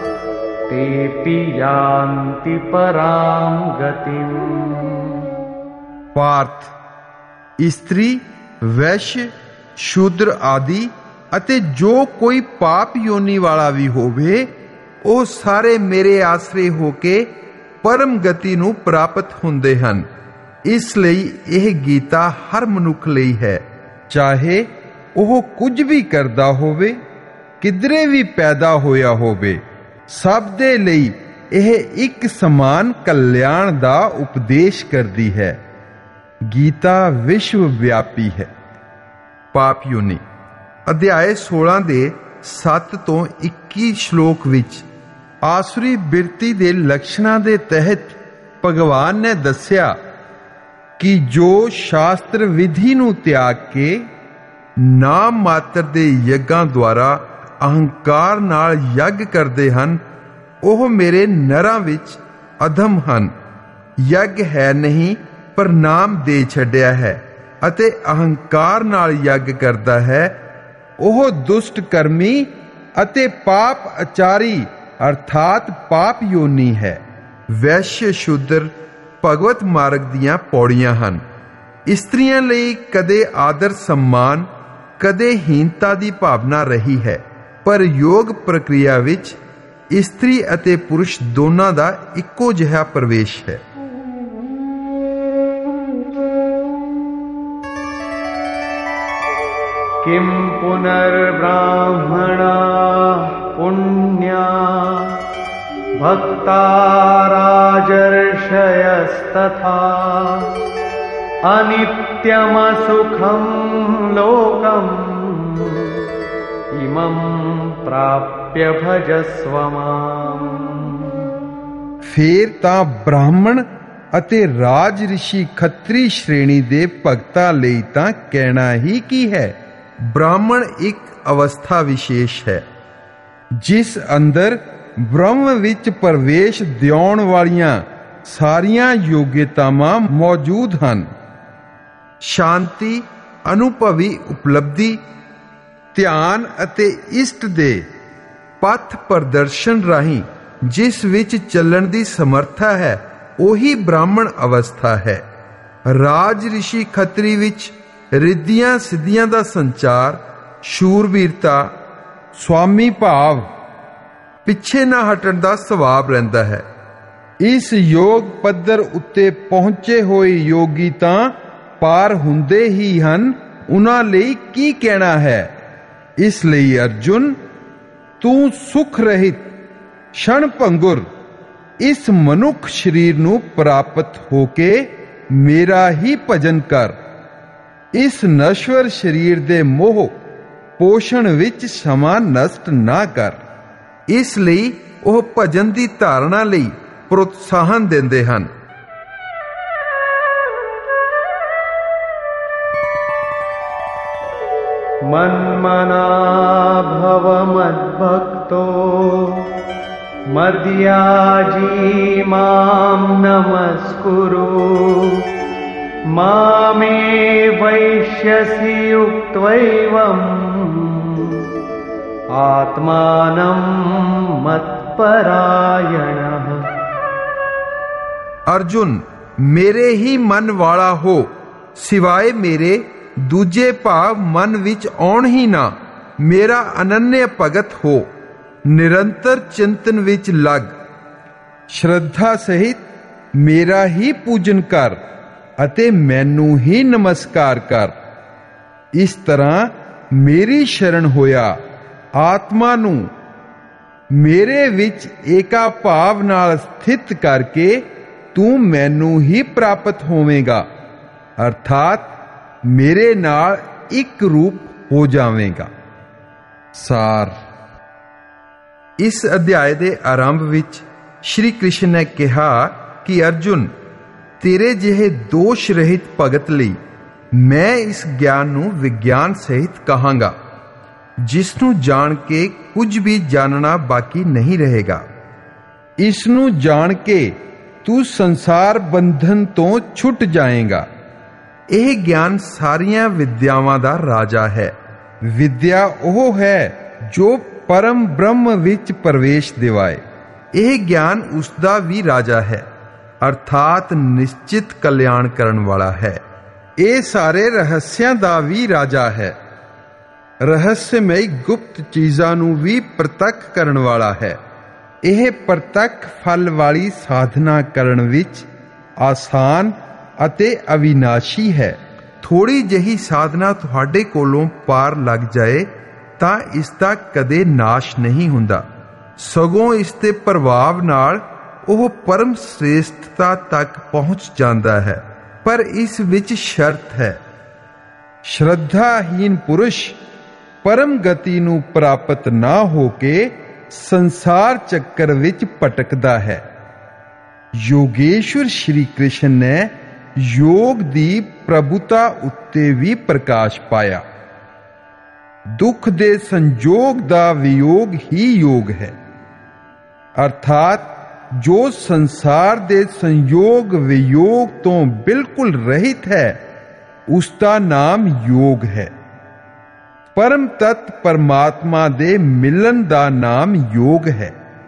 तेऽपि यान्ति परां गतिम्। पार्थ, स्त्री वैश्य शूद्र आदि ਅਤੇ ਜੋ ਕੋਈ ਪਾਪ ਯੋਨੀ ਵਾਲਾ ਵੀ ਹੋਵੇ, ਉਹ ਸਾਰੇ ਮੇਰੇ ਆਸਰੇ ਹੋ ਕੇ ਪਰਮ ਗਤੀ ਨੂੰ ਪ੍ਰਾਪਤ ਹੁੰਦੇ ਹਨ। ਇਸ ਲਈ ਇਹ ਗੀਤਾ ਹਰ ਮਨੁੱਖ ਲਈ ਹੈ, ਚਾਹੇ ਉਹ ਕੁਝ ਵੀ ਕਰਦਾ ਹੋਵੇ, ਕਿਧਰੇ ਵੀ ਪੈਦਾ ਹੋਇਆ ਹੋਵੇ। ਸਭ ਦੇ ਲਈ ਇਹ ਇੱਕ ਸਮਾਨ ਕਲਿਆਣ ਦਾ ਉਪਦੇਸ਼ ਕਰਦੀ ਹੈ। ਗੀਤਾ ਵਿਸ਼ਵ ਵਿਆਪੀ ਹੈ। ਪਾਪ ਯੋਨੀ ਅਧਿਆਏ ਸੋਲਾਂ ਦੇ ਸੱਤ ਤੋਂ ਇੱਕੀ ਸ਼ਲੋਕ ਵਿੱਚ ਆਸੁਰੀ ਬਿਰਤੀ ਦੇ ਲੱਛਣਾਂ ਦੇ ਤਹਿਤ ਭਗਵਾਨ ਨੇ ਦੱਸਿਆ ਕਿ ਜੋ ਸ਼ਾਸਤਰ ਵਿਧੀ ਨੂੰ ਤਿਆਗ ਕੇ ਨਾਮ ਮਾਤਰ ਦੇ ਯੱਗਾਂ ਦੁਆਰਾ ਅਹੰਕਾਰ ਨਾਲ ਯੱਗ ਕਰਦੇ ਹਨ, ਉਹ ਮੇਰੇ ਨਰਾਂ ਵਿੱਚ ਅਧਮ ਹਨ। ਯੱਗ ਹੈ ਨਹੀਂ ਪਰ ਨਾਮ ਦੇ ਛੱਡਿਆ ਹੈ ਅਤੇ ਅਹੰਕਾਰ ਨਾਲ ਯੱਗ ਕਰਦਾ ਹੈ, ਉਹ ਦੁਸ਼ਟ ਕਰਮੀ ਅਤੇ ਪਾਪ ਆਚਾਰੀ ਅਰਥਾਤ ਪਾਪ ਯੋਨੀ ਹੈ। ਵੈश्य ਸ਼ੂਦਰ ਭਗਵਤ ਮਾਰਗ ਦੀਆਂ ਪੌੜੀਆਂ ਹਨ। ਇਸਤਰੀਆਂ ਲਈ ਕਦੇ ਆਦਰ ਸਨਮਾਨ, ਕਦੇ ਹੀਨਤਾ ਦੀ ਭਾਵਨਾ ਰਹੀ ਹੈ, ਪਰ ਯੋਗ ਪ੍ਰਕਿਰਿਆ ਵਿੱਚ ਇਸਤਰੀ ਅਤੇ ਪੁਰਸ਼ ਦੋਨਾਂ ਦਾ ਇੱਕੋ ਜਿਹਾ ਪ੍ਰਵੇਸ਼ ਹੈ। किं पुनर्ब्राह्मणा पुण्या भक्ता राजर्षयस्तथा अनित्यमसुखं लोकम् इमं प्राप्य भजस्व माम्। ਫੇਰ ਤਾਂ ਬ੍ਰਾਹਮਣ ਅਤੇ ਰਾਜ ਰਿਸ਼ੀ ਖੱਤਰੀ ਸ਼੍ਰੇਣੀ ਦੇ ਭਗਤਾਂ ਲਈ ਤਾਂ ਕਹਿਣਾ ਹੀ ਕੀ ਹੈ। ਬ੍ਰਾਹਮਣ ਇੱਕ ਅਵਸਥਾ ਵਿਸ਼ੇਸ਼ ਹੈ ਜਿਸ ਅੰਦਰ ਬ੍ਰਹਮ ਵਿੱਚ ਪ੍ਰਵੇਸ਼ ਦਿਉਣ ਵਾਲੀਆਂ ਸਾਰੀਆਂ ਯੋਗਤਾਵਾਂ ਮੌਜੂਦ ਹਨ। ਸ਼ਾਂਤੀ, ਅਨੁਭਵੀ ਉਪਲਬਧੀ, ਧਿਆਨ ਅਤੇ ਇਸ਼ਟ ਦੇ ਪਥ ਪ੍ਰਦਰਸ਼ਨ ਰਾਹੀਂ ਜਿਸ ਵਿੱਚ ਚੱਲਣ ਦੀ ਸਮਰੱਥਾ ਹੈ, ਉਹੀ ਬ੍ਰਾਹਮਣ ਅਵਸਥਾ ਹੈ। ਰਾਜ ਰਿਸ਼ੀ ਖੱਤਰੀ ਵਿੱਚ ਰਿੱਧੀਆਂ ਸਿੱਧੀਆਂ ਦਾ ਸੰਚਾਰ, ਸ਼ੂਰਵੀਰਤਾ, ਸਵਾਮੀ ਭਾਵ, ਪਿੱਛੇ ਨਾ ਹਟਣ ਦਾ ਸੁਭਾਅ ਰਹਿੰਦਾ ਹੈ। ਇਸ ਯੋਗ ਪੱਧਰ ਉੱਤੇ ਪਹੁੰਚੇ ਹੋਏ ਯੋਗੀ ਤਾਂ ਪਾਰ ਹੁੰਦੇ ਹੀ ਹਨ, ਉਹਨਾਂ ਲਈ ਕੀ ਕਹਿਣਾ ਹੈ। ਇਸ ਲਈ ਅਰਜੁਨ, ਤੂੰ ਸੁਖ ਰਹਿਤ ਛਣ ਭੰਗੁਰ ਇਸ ਮਨੁੱਖ ਸਰੀਰ ਨੂੰ ਪ੍ਰਾਪਤ ਹੋ ਕੇ ਮੇਰਾ ਹੀ ਭਜਨ ਕਰ। ਇਸ ਨਸ਼ਵਰ ਸਰੀਰ ਦੇ ਮੋਹ ਪੋਸ਼ਣ ਵਿੱਚ ਸਮਾਂ ਨਸ਼ਟ ਨਾ ਕਰ। ਇਸ ਲਈ ਉਹ ਭਜਨ ਦੀ ਧਾਰਨਾ ਲਈ ਪ੍ਰੋਤਸਾਹਨ ਦਿੰਦੇ ਹਨ। मन्मना भव मद्भक्तो मद्याजी मां नमस्कुरु मामे वैश्यसि युक्त्वैवम् आत्मानं मत्परायणः। अर्जुन, मेरे ही मन वाला हो, सिवाय मेरे ਦੂਜੇ ਭਾਵ ਮਨ ਵਿੱਚ ਆਉਣ ਹੀ ਨਾ। ਮੇਰਾ ਅਨੰਨਯ ਭਗਤ ਹੋ, ਨਿਰੰਤਰ ਚਿੰਤਨ ਵਿੱਚ ਲੱਗ, ਸ਼ਰਧਾ ਸਹਿਤ ਮੇਰਾ ਹੀ ਪੂਜਨ ਕਰ ਅਤੇ ਮੈਨੂੰ ਹੀ ਨਮਸਕਾਰ ਕਰ। ਇਸ ਤਰ੍ਹਾਂ ਮੇਰੀ ਸ਼ਰਨ ਹੋਇਆ ਆਤਮਾ ਨੂੰ ਮੇਰੇ ਵਿੱਚ ਏਕਾ ਭਾਵ ਨਾਲ ਸਥਿਤ ਕਰਕੇ ਤੂੰ ਮੈਨੂੰ ਹੀ ਪ੍ਰਾਪਤ ਹੋਵੇਂਗਾ, ਅਰਥਾਤ ਮੇਰੇ ਨਾਲ ਇੱਕ ਰੂਪ ਹੋ ਜਾਵੇਗਾ। ਸਾਰ। ਇਸ ਅਧਿਆਇ ਦੇ ਆਰੰਭ ਵਿੱਚ ਸ਼੍ਰੀ ਕ੍ਰਿਸ਼ਨ ਨੇ ਕਿਹਾ ਕਿ ਅਰਜੁਨ, ਤੇਰੇ ਜਿਹੇ ਦੋਸ਼ ਰਹਿਤ ਭਗਤ ਲਈ ਮੈਂ ਇਸ ਗਿਆਨ ਨੂੰ ਵਿਗਿਆਨ ਸਹਿਤ ਕਹਾਂਗਾ, ਜਿਸ ਨੂੰ ਜਾਣ ਕੇ ਕੁਝ ਵੀ ਜਾਣਨਾ ਬਾਕੀ ਨਹੀਂ ਰਹੇਗਾ। ਇਸ ਨੂੰ ਜਾਣ ਕੇ ਤੂੰ ਸੰਸਾਰ ਬੰਧਨ ਤੋਂ ਛੁੱਟ ਜਾਏਗਾ। ਇਹ ਗਿਆਨ ਸਾਰੀਆਂ ਵਿਦਿਆਵਾਂ ਦਾ ਰਾਜਾ ਹੈ। ਵਿਦਿਆ ਉਹ ਹੈ ਜੋ ਪਰਮ ਬ੍ਰਹਮ ਵਿੱਚ ਪ੍ਰਵੇਸ਼ ਦਿਵਾਏ। ਇਹ ਗਿਆਨ ਉਸ ਦਾ ਵੀ ਰਾਜਾ ਹੈ, ਅਰਥਾਤ ਨਿਸ਼ਚਿਤ ਕਲਿਆਣ ਕਰਨ ਵਾਲਾ ਹੈ। ਇਹ ਸਾਰੇ ਰਹੱਸਿਆਂ ਦਾ ਵੀ ਰਾਜਾ ਹੈ। ਰਹੱਸਮਈ ਗੁਪਤ ਚੀਜ਼ਾਂ ਨੂੰ ਵੀ ਪ੍ਰਤੱਖ ਕਰਨ ਵਾਲਾ ਹੈ। ਇਹ ਪ੍ਰਤੱਖ ਫਲ ਵਾਲੀ ਸਾਧਨਾ ਕਰਨ ਵਿੱਚ ਆਸਾਨ ਅਤੇ ਅਵਿਨਾਸ਼ੀ ਹੈ। ਥੋੜੀ ਜਿਹੀ ਸਾਧਨਾ ਤੁਹਾਡੇ ਕੋਲੋਂ ਪਾਰ ਲੱਗ ਜਾਏ ਤਾਂ ਇਸ ਦਾ ਕਦੇ ਨਾਸ਼ ਨਹੀਂ ਹੁੰਦਾ, ਸਗੋਂ ਇਸ ਦੇ ਪ੍ਰਭਾਵ ਨਾਲ ਉਹ ਪਰਮ ਸ੍ਰੇਸ਼ਟਤਾ ਤੱਕ ਪਹੁੰਚ ਜਾਂਦਾ ਹੈ। ਪਰ ਇਸ ਵਿੱਚ ਸ਼ਰਤ ਹੈ। ਸ਼ਰਧਾਹੀਨ ਪੁਰਸ਼ ਪਰਮ ਗਤੀ ਨੂੰ ਪ੍ਰਾਪਤ ਨਾ ਹੋ ਕੇ ਸੰਸਾਰ ਚੱਕਰ ਵਿੱਚ ਭਟਕਦਾ ਹੈ। ਯੋਗੇਸ਼ਵਰ ਸ਼੍ਰੀ ਕ੍ਰਿਸ਼ਨ ਨੇ ਯੋਗ ਦੀ ਪ੍ਰਭੁਤਾ ਉੱਤੇ ਵੀ ਪ੍ਰਕਾਸ਼ ਪਾਇਆ। ਦੁੱਖ ਦੇ ਸੰਜੋਗ ਦਾ ਵਿਯੋਗ ਹੀ ਯੋਗ ਹੈ, ਅਰਥਾਤ ਜੋ ਸੰਸਾਰ ਦੇ ਸੰਯੋਗ ਵਿਯੋਗ ਤੋਂ ਬਿਲਕੁਲ ਰਹਿਤ ਹੈ, ਉਸ ਦਾ ਨਾਮ ਯੋਗ ਹੈ। ਪਰਮ ਤਤ ਪਰਮਾਤਮਾ ਦੇ ਮਿਲਣ ਦਾ ਨਾਮ ਯੋਗ ਹੈ।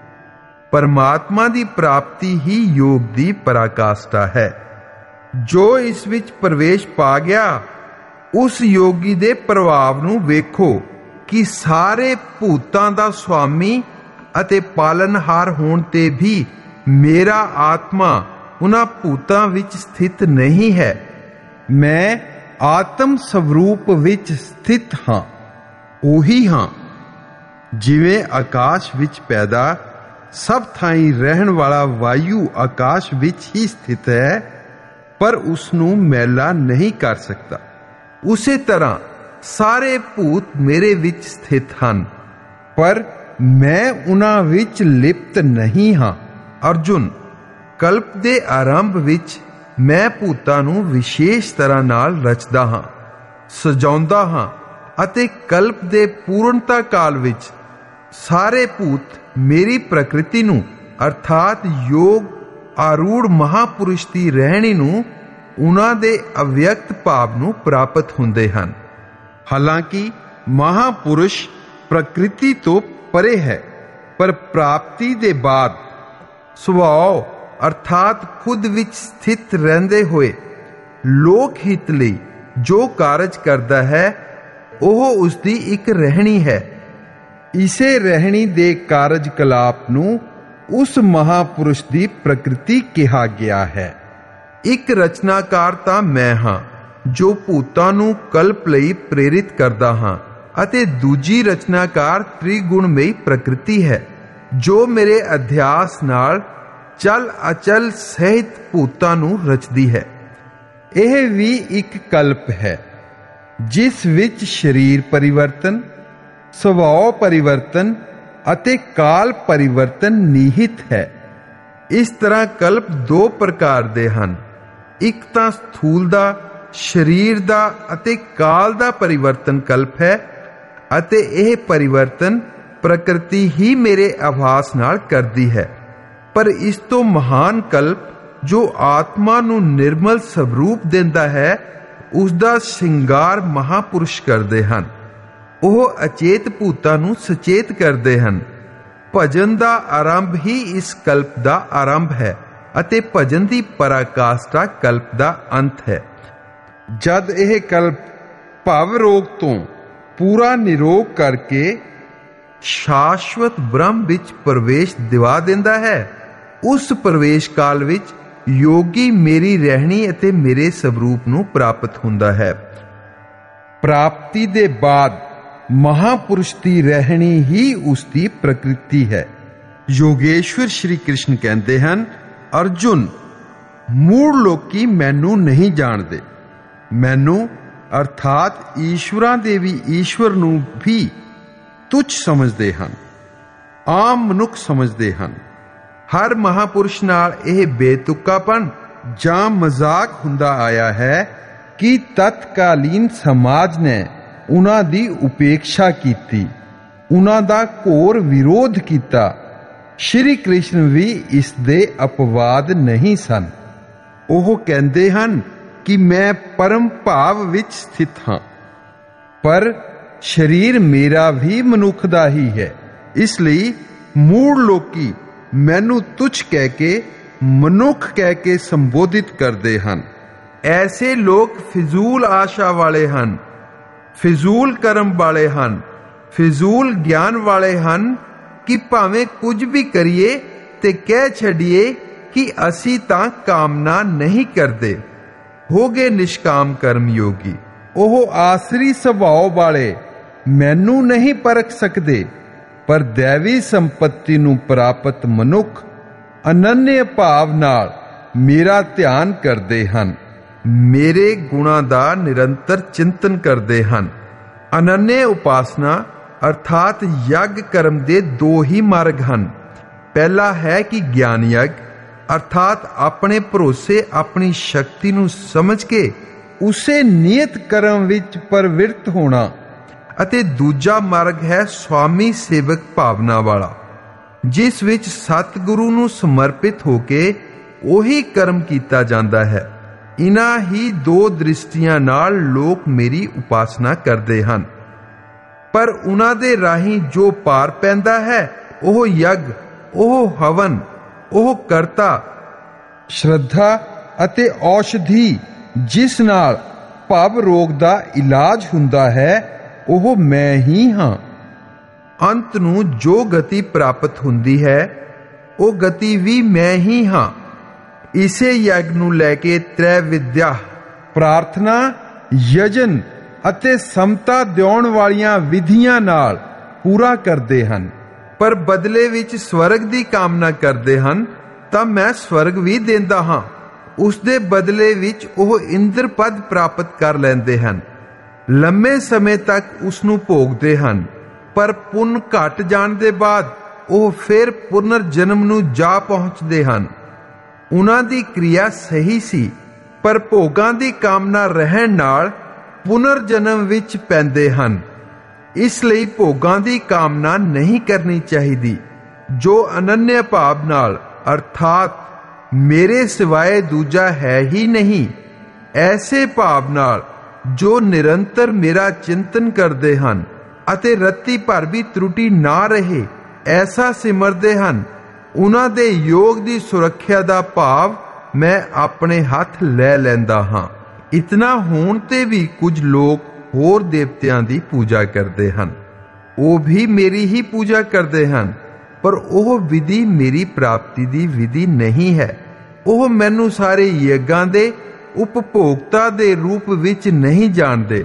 ਪਰਮਾਤਮਾ ਦੀ ਪ੍ਰਾਪਤੀ ਹੀ ਯੋਗ ਦੀ ਪਰਾਕਾਸ਼ਠਾ ਹੈ। ਜੋ ਇਸ ਵਿੱਚ ਪ੍ਰਵੇਸ਼ ਪਾ ਗਿਆ, ਉਸ ਯੋਗੀ ਦੇ ਪ੍ਰਭਾਵ ਨੂੰ ਵੇਖੋ ਕਿ ਸਾਰੇ ਭੂਤਾਂ ਦਾ ਸੁਆਮੀ ਅਤੇ ਪਾਲਨਹਾਰ ਹੋਣ ਤੇ ਵੀ ਮੇਰਾ ਆਤਮਾ ਉਹਨਾਂ ਭੂਤਾਂ ਵਿੱਚ ਸਥਿਤ ਨਹੀਂ ਹੈ। ਮੈਂ ਆਤਮ ਸਵਰੂਪ ਵਿੱਚ ਸਥਿਤ ਹਾਂ, ਉਹੀ ਹਾਂ। ਜਿਵੇਂ ਆਕਾਸ਼ ਵਿੱਚ ਪੈਦਾ ਸਭ ਥਾਈਂ ਰਹਿਣ ਵਾਲਾ ਵਾਯੂ ਆਕਾਸ਼ ਵਿੱਚ ਹੀ ਸਥਿਤ ਹੈ, ਪਰ ਉਸ ਨੂੰ ਮੈਲਾ ਨਹੀਂ ਕਰ ਸਕਦਾ, ਉਸੇ ਤਰ੍ਹਾਂ ਸਾਰੇ ਭੂਤ ਮੇਰੇ ਵਿੱਚ ਸਥਿਤ ਹਨ, ਪਰ ਮੈਂ ਉਹਨਾਂ ਵਿੱਚ ਲਿਪਤ ਨਹੀਂ ਹਾਂ। ਅਰਜੁਨ, ਕਲਪ ਦੇ ਆਰੰਭ ਵਿੱਚ ਮੈਂ ਭੂਤਾਂ ਨੂੰ ਵਿਸ਼ੇਸ਼ ਤਰ੍ਹਾਂ ਨਾਲ ਰਚਦਾ ਹਾਂ, ਸਜਾਉਂਦਾ ਹਾਂ, ਅਤੇ ਕਲਪ ਦੇ ਪੂਰਨਤਾ ਕਾਲ ਵਿੱਚ ਸਾਰੇ ਭੂਤ ਮੇਰੀ ਪ੍ਰਕਿਰਤੀ ਨੂੰ ਅਰਥਾਤ ਯੋਗ ਆਰੂੜ ਮਹਾਪੁਰਸ਼ ਦੀ ਰਹਿਣੀ ਨੂੰ, ਉਹਨਾਂ ਦੇ ਅਵਿਅਕਤ ਭਾਵ ਨੂੰ ਪ੍ਰਾਪਤ ਹੁੰਦੇ ਹਨ। ਹਾਲਾਂਕਿ ਮਹਾਪੁਰਸ਼ ਪ੍ਰਕਿਰਤੀ ਤੋਂ ਪਰੇ ਹੈ, ਪਰ ਪ੍ਰਾਪਤੀ ਦੇ ਬਾਅਦ ਸੁਭਾਅ ਅਰਥਾਤ ਖੁਦ ਵਿੱਚ ਸਥਿਤ ਰਹਿੰਦੇ ਹੋਏ ਲੋਕ ਹਿੱਤ ਲਈ ਜੋ ਕਾਰਜ ਕਰਦਾ ਹੈ, ਉਹ ਉਸ ਦੀ ਇੱਕ ਰਹਿਣੀ ਹੈ। ਇਸੇ ਰਹਿਣੀ ਦੇ ਕਾਰਜ ਕਲਾਪ ਨੂੰ ਉਸ ਮਹਾਪੁਰਸ਼ ਦੀ ਪ੍ਰਕਿਰਤੀ ਕਿਹਾ ਗਿਆ ਹੈ। ਇੱਕ ਰਚਨਾਕਾਰ ਤਾਂ ਮੈਂ ਹਾਂ, ਜੋ ਭੂਤਾਂ ਨੂੰ ਕਲਪ ਲਈ ਪ੍ਰੇਰਿਤ ਕਰਦਾ ਹਾਂ, ਅਤੇ ਦੂਜੀ ਰਚਨਾਕਾਰ ਤ੍ਰਿਗੁਣਮਈ ਪ੍ਰਕਿਰਤੀ ਹੈ, ਜੋ ਮੇਰੇ ਅਧਿਆਸ ਨਾਲ ਚਲ ਅਚਲ ਸਹਿਤ ਭੂਤਾਂ ਨੂੰ ਰਚਦੀ ਹੈ। ਇਹ ਵੀ ਇੱਕ ਕਲਪ ਹੈ, ਜਿਸ ਵਿੱਚ ਸਰੀਰ ਪਰਿਵਰਤਨ, ਸੁਭਾਅ ਪਰਿਵਰਤਨ ਅਤੇ ਕਾਲ ਪਰਿਵਰਤਨ ਨਿਹਿਤ ਹੈ। ਇਸ ਤਰ੍ਹਾਂ ਕਲਪ ਦੋ ਪ੍ਰਕਾਰ ਦੇ ਹਨ। ਇੱਕ ਤਾਂ ਸਥੂਲ ਦਾ, ਸਰੀਰ ਦਾ ਅਤੇ ਕਾਲ ਦਾ ਪਰਿਵਰਤਨ ਕਲਪ ਹੈ, ਅਤੇ ਇਹ ਪਰਿਵਰਤਨ ਪ੍ਰਕਿਰਤੀ ਹੀ ਮੇਰੇ ਆਭਾਸ ਨਾਲ ਕਰਦੀ ਹੈ। ਪਰ ਇਸ ਤੋਂ ਮਹਾਨ ਕਲਪ ਜੋ ਆਤਮਾ ਨੂੰ ਨਿਰਮਲ ਸਵਰੂਪ ਦਿੰਦਾ ਹੈ, ਉਸ ਦਾ ਸ਼ਿੰਗਾਰ ਮਹਾਪੁਰਸ਼ ਕਰਦੇ ਹਨ। ਉਹ ਅਚੇਤ ਭੂਤਾਂ ਨੂੰ ਸੁਚੇਤ ਕਰਦੇ ਹਨ। ਭਜਨ ਦਾ ਆਰੰਭ ਹੀ ਇਸ ਕਲਪ ਦਾ ਆਰੰਭ ਹੈ ਅਤੇ ਭਜਨ ਦੀ ਪਰਾਕਾਸ਼ਠਾ ਕਲਪ ਦਾ ਅੰਤ ਹੈ। ਜਦ ਇਹ ਕਲਪ ਭਵ ਰੋਗ ਤੋਂ ਪੂਰਾ ਨਿਰੋਗ ਕਰਕੇ ਸ਼ਾਸ਼ਵਤ ਬ੍ਰਹਮ ਵਿੱਚ ਪ੍ਰਵੇਸ਼ ਦਿਵਾ ਦਿੰਦਾ ਹੈ, ਉਸ ਪ੍ਰਵੇਸ਼ ਕਾਲ ਵਿੱਚ ਯੋਗੀ ਮੇਰੀ ਰਹਿਣੀ ਅਤੇ ਮੇਰੇ ਸਵਰੂਪ ਨੂੰ ਪ੍ਰਾਪਤ ਹੁੰਦਾ ਹੈ। ਪ੍ਰਾਪਤੀ ਦੇ ਬਾਅਦ ਮਹਾਪੁਰਸ਼ ਦੀ ਰਹਿਣੀ ਹੀ ਉਸ ਦੀ ਪ੍ਰਕਿਰਤੀ ਹੈ। ਯੋਗੇਸ਼ਵਰ ਸ਼੍ਰੀ ਕ੍ਰਿਸ਼ਨ ਕਹਿੰਦੇ ਹਨ, ਅਰਜੁਨ, ਮੂੜ ਲੋਕੀ ਮੈਨੂੰ ਨਹੀਂ ਜਾਣਦੇ। ਮੈਨੂੰ ਅਰਥਾਤ ਈਸ਼ਵਰਾਂ ਦੇ ਵੀ ਈਸ਼ਵਰ ਨੂੰ ਵੀ ਤੁੱਛ ਸਮਝਦੇ ਹਨ, ਆਮ ਮਨੁੱਖ ਸਮਝਦੇ ਹਨ। ਹਰ ਮਹਾਪੁਰਸ਼ ਨਾਲ ਇਹ ਬੇਤੁਕਾਪਣ ਜਾਂ ਮਜ਼ਾਕ ਹੁੰਦਾ ਆਇਆ ਹੈ ਕਿ ਤਤਕਾਲੀਨ ਸਮਾਜ ਨੇ ਉਹਨਾਂ ਦੀ ਉਪੇਖਿਆ ਕੀਤੀ, ਉਹਨਾਂ ਦਾ ਘੋਰ ਵਿਰੋਧ ਕੀਤਾ। ਸ਼੍ਰੀ ਕ੍ਰਿਸ਼ਨ ਵੀ ਇਸ ਦੇ ਅਪਵਾਦ ਨਹੀਂ ਸਨ। ਉਹ ਕਹਿੰਦੇ ਹਨ ਕਿ ਮੈਂ ਪਰਮ ਭਾਵ ਵਿੱਚ ਸਥਿਤ ਹਾਂ, ਪਰ ਸਰੀਰ ਮੇਰਾ ਵੀ ਮਨੁੱਖ ਦਾ ਹੀ ਹੈ। ਇਸ ਲਈ ਮੂੜ ਲੋਕੀ ਮੈਨੂੰ ਤੁੱਛ ਕਹਿ ਕੇ ਮਨੁੱਖ ਕਹਿ ਕੇ ਸੰਬੋਧਿਤ ਕਰਦੇ ਹਨ। ਐਸੇ ਲੋਕ ਫਿਜ਼ੂਲ ਆਸ਼ਾ ਵਾਲੇ ਹਨ, ਫਿਜ਼ੂਲ ਕਰਮ ਵਾਲੇ ਹਨ, ਫਿਜ਼ੂਲ ਗਿਆਨ ਵਾਲੇ ਹਨ ਕਿ ਭਾਵੇਂ ਕੁਝ ਵੀ ਕਰੀਏ ਤੇ ਕਹਿ ਛੱਡੀਏ ਕਿ ਅਸੀਂ ਤਾਂ ਕਾਮਨਾ ਨਹੀਂ ਕਰਦੇ। ਹੋ ਗਏ ਨਿਸ਼ਕਾਮ ਕਰਮ ਯੋਗੀ। ਉਹ ਆਸਰੀ ਸੁਭਾਅ ਵਾਲੇ ਮੈਨੂੰ ਨਹੀਂ ਪਰਖ ਸਕਦੇ, ਪਰ ਦੈਵੀ ਸੰਪત્ਤੀ ਨੂੰ ਪ੍ਰਾਪਤ ਮਨੁੱਖ ਅਨੰਨਯ ਭਾਵ ਨਾਲ ਮੇਰਾ ਧਿਆਨ ਕਰਦੇ ਹਨ, ਮੇਰੇ ਗੁਣਾਂ ਦਾ ਨਿਰੰਤਰ ਚਿੰਤਨ ਕਰਦੇ ਹਨ। ਅਨੰਨਯ ਉਪਾਸਨਾ ਅਰਥਾਤ ਯੱਗ ਕਰਮ ਦੇ ਦੋ ਹੀ ਮਾਰਗ ਹਨ। ਪਹਿਲਾ ਹੈ ਕਿ ਗਿਆਨ ਯੱਗ ਅਰਥਾਤ ਆਪਣੇ ਭਰੋਸੇ ਆਪਣੀ ਸ਼ਕਤੀ ਨੂੰ ਸਮਝ ਕੇ ਉਸੇ ਨਿਯਤ ਕਰਮ ਵਿੱਚ ਪ੍ਰਵਿਰਤ ਹੋਣਾ, ਅਤੇ ਦੂਜਾ ਮਾਰਗ ਹੈ ਸਵਾਮੀ ਸੇਵਕ ਭਾਵਨਾ ਵਾਲਾ, ਜਿਸ ਵਿੱਚ ਸਤਿਗੁਰੂ ਨੂੰ ਸਮਰਪਿਤ ਹੋ ਕੇ ਉਹੀ ਕਰਮ ਕੀਤਾ ਜਾਂਦਾ ਹੈ। ਇਨ੍ਹਾਂ ਹੀ ਦੋ ਦ੍ਰਿਸ਼ਟੀਆਂ ਨਾਲ ਲੋਕ ਮੇਰੀ ਉਪਾਸਨਾ ਕਰਦੇ ਹਨ, ਪਰ ਉਹਨਾਂ ਦੇ ਰਾਹੀਂ ਜੋ ਪਾਰ ਪੈਂਦਾ ਹੈ ਉਹ ਯੱਗ, ਉਹ ਹਵਨ, ਉਹ ਕਰਤਾ, ਸ਼ਰਧਾ ਅਤੇ ਔਸ਼ਧੀ ਜਿਸ ਨਾਲ ਭਵ ਰੋਗ ਦਾ ਇਲਾਜ ਹੁੰਦਾ ਹੈ, ਉਹ ਮੈਂ ਹੀ ਹਾਂ। ਅੰਤ ਨੂੰ ਜੋ ਗਤੀ ਪ੍ਰਾਪਤ ਹੁੰਦੀ ਹੈ, ਉਹ ਗਤੀ ਵੀ ਮੈਂ ਹੀ ਹਾਂ। ਇਸੇ ਯੱਗ ਨੂੰ ਲੈ ਕੇ ਤ੍ਰੈ ਵਿਦਿਆ, ਪ੍ਰਾਰਥਨਾ, ਯਜਨ ਅਤੇ ਸਮਤਾ ਦਿਉਣ ਵਾਲੀਆਂ ਵਿਧੀਆਂ ਨਾਲ ਪੂਰਾ ਕਰਦੇ ਹਨ। ਪਰ ਬਦਲੇ ਵਿੱਚ ਸਵਰਗ ਦੀ ਕਾਮਨਾ ਕਰਦੇ ਹਨ ਤਾਂ ਮੈਂ ਸਵਰਗ ਵੀ ਦਿੰਦਾ ਹਾਂ। ਉਸ ਦੇ ਬਦਲੇ ਵਿੱਚ ਉਹ ਇੰਦਰ ਪਦ ਪ੍ਰਾਪਤ ਕਰ ਲੈਂਦੇ ਹਨ। ਲੰਮੇ ਸਮੇਂ ਤੱਕ ਉਸ ਨੂੰ ਭੋਗਦੇ ਹਨ, ਪਰ ਪੁੰਨ ਘਟ ਜਾਣ ਦੇ ਬਾਅਦ ਉਹ ਫਿਰ ਪੁਨਰ ਜਨਮ ਨੂੰ ਜਾ ਪਹੁੰਚਦੇ ਹਨ। ਉਹਨਾਂ ਦੀ ਕਿਰਿਆ ਸਹੀ ਸੀ, ਪਰ ਭੋਗਾਂ ਦੀ ਕਾਮਨਾ ਰਹਿਣ ਨਾਲ ਪੁਨਰ ਜਨਮ ਵਿੱਚ ਪੈਂਦੇ ਹਨ। ਇਸ ਲਈ ਭੋਗਾਂ ਦੀ ਕਾਮਨਾ ਨਹੀਂ ਕਰਨੀ ਚਾਹੀਦੀ। ਜੋ ਅਨੰਨਯ ਭਾਵ ਨਾਲ ਅਰਥਾਤ ਮੇਰੇ ਸਿਵਾਏ ਦੂਜਾ ਹੈ ਹੀ ਨਹੀਂ, ਐਸੇ ਭਾਵ ਨਾਲ ਜੋ ਨਿਰੰਤਰ ਮੇਰਾ ਚਿੰਤਨ ਕਰਦੇ ਹਨ ਅਤੇ ਰੱਤੀ ਭਰ ਵੀ ਤਰੁਟੀ ਨਾ ਰਹੇ ਐਸਾ ਸਿਮਰਦੇ ਹਨ, ਉਹਨਾਂ ਦੇ ਯੋਗ ਦੀ ਸੁਰੱਖਿਆ ਦਾ ਭਾਵ ਮੈਂ ਆਪਣੇ ਹੱਥ ਲੈ ਲੈਂਦਾ ਹਾਂ। ਇਤਨਾ ਹੋਣ ਤੇ ਵੀ ਕੁਝ ਲੋਕ ਹੋਰ ਦੇਵਤਿਆਂ ਦੀ ਪੂਜਾ ਕਰਦੇ ਹਨ। ਉਹ ਵੀ ਮੇਰੀ ਹੀ ਪੂਜਾ ਕਰਦੇ ਹਨ, ਪਰ ਉਹ ਵਿਧੀ ਮੇਰੀ ਪ੍ਰਾਪਤੀ ਦੀ ਵਿਧੀ ਨਹੀਂ ਹੈ। ਉਹ ਮੈਨੂੰ ਸਾਰੇ ਯੱਗਾਂ ਦੇ ਉਪਭੋਗਤਾ ਦੇ ਰੂਪ ਵਿੱਚ ਨਹੀਂ ਜਾਣਦੇ,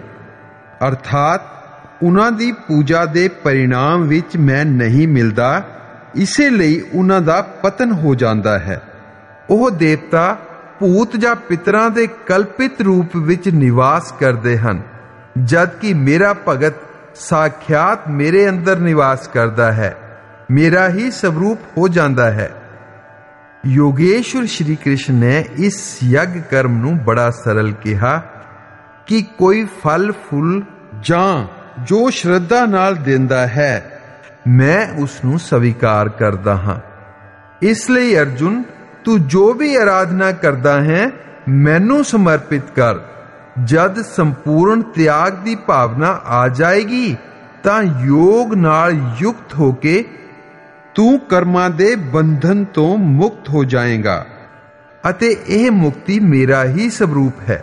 ਅਰਥਾਤ ਉਹਨਾਂ ਦੀ ਪੂਜਾ ਦੇ ਪਰਿਣਾਮ ਵਿੱਚ ਮੈਂ ਨਹੀਂ ਮਿਲਦਾ, ਇਸੇ ਲਈ ਉਹਨਾਂ ਦਾ ਪਤਨ ਹੋ ਜਾਂਦਾ ਹੈ। ਉਹ ਦੇਵਤਾ ਭੂਤ ਜਾਂ ਪਿਤਰਾਂ ਦੇ ਕਲਪਿਤ ਰੂਪ ਵਿੱਚ ਨਿਵਾਸ ਕਰਦੇ ਹਨ, ਜਦ ਕਿ ਮੇਰਾ ਭਗਤ ਸਾਖਿਆਤ ਮੇਰੇ ਅੰਦਰ ਨਿਵਾਸ ਕਰਦਾ ਹੈ, ਮੇਰਾ ਹੀ ਸਵਰੂਪ ਹੋ ਜਾਂਦਾ ਹੈ। ਯੋਗੇਸ਼ਵਰ ਸ਼੍ਰੀ ਕ੍ਰਿਸ਼ਨ ਨੇ ਇਸ ਯੱਗ ਕਰਮ ਨੂੰ ਬੜਾ ਸਰਲ ਕਿਹਾ ਕਿ ਕੋਈ ਫਲ ਫੁੱਲ ਜਾਂ ਜੋ ਸ਼ਰਧਾ ਨਾਲ ਦਿੰਦਾ ਹੈ, ਮੈਂ ਉਸ ਨੂੰ ਸਵੀਕਾਰ ਕਰਦਾ ਹਾਂ। ਇਸ ਲਈ ਅਰਜੁਨ, ਤੂੰ ਜੋ ਵੀ ਆਰਾਧਨਾ ਕਰਦਾ ਹੈ, ਮੈਨੂੰ ਸਮਰਪਿਤ ਕਰ। ਜਦ ਸੰਪੂਰਨ ਤਿਆਗ ਦੀ ਭਾਵਨਾ ਆ ਜਾਏਗੀ ਤਾਂ ਯੋਗ ਨਾਲ ਯੁਕਤ ਹੋ ਕੇ ਤੂੰ ਕਰਮਾਂ ਦੇ ਬੰਧਨ ਤੋਂ ਮੁਕਤ ਹੋ ਜਾਏਗਾ ਅਤੇ ਇਹ ਮੁਕਤੀ ਮੇਰਾ ਹੀ ਸਵਰੂਪ ਹੈ।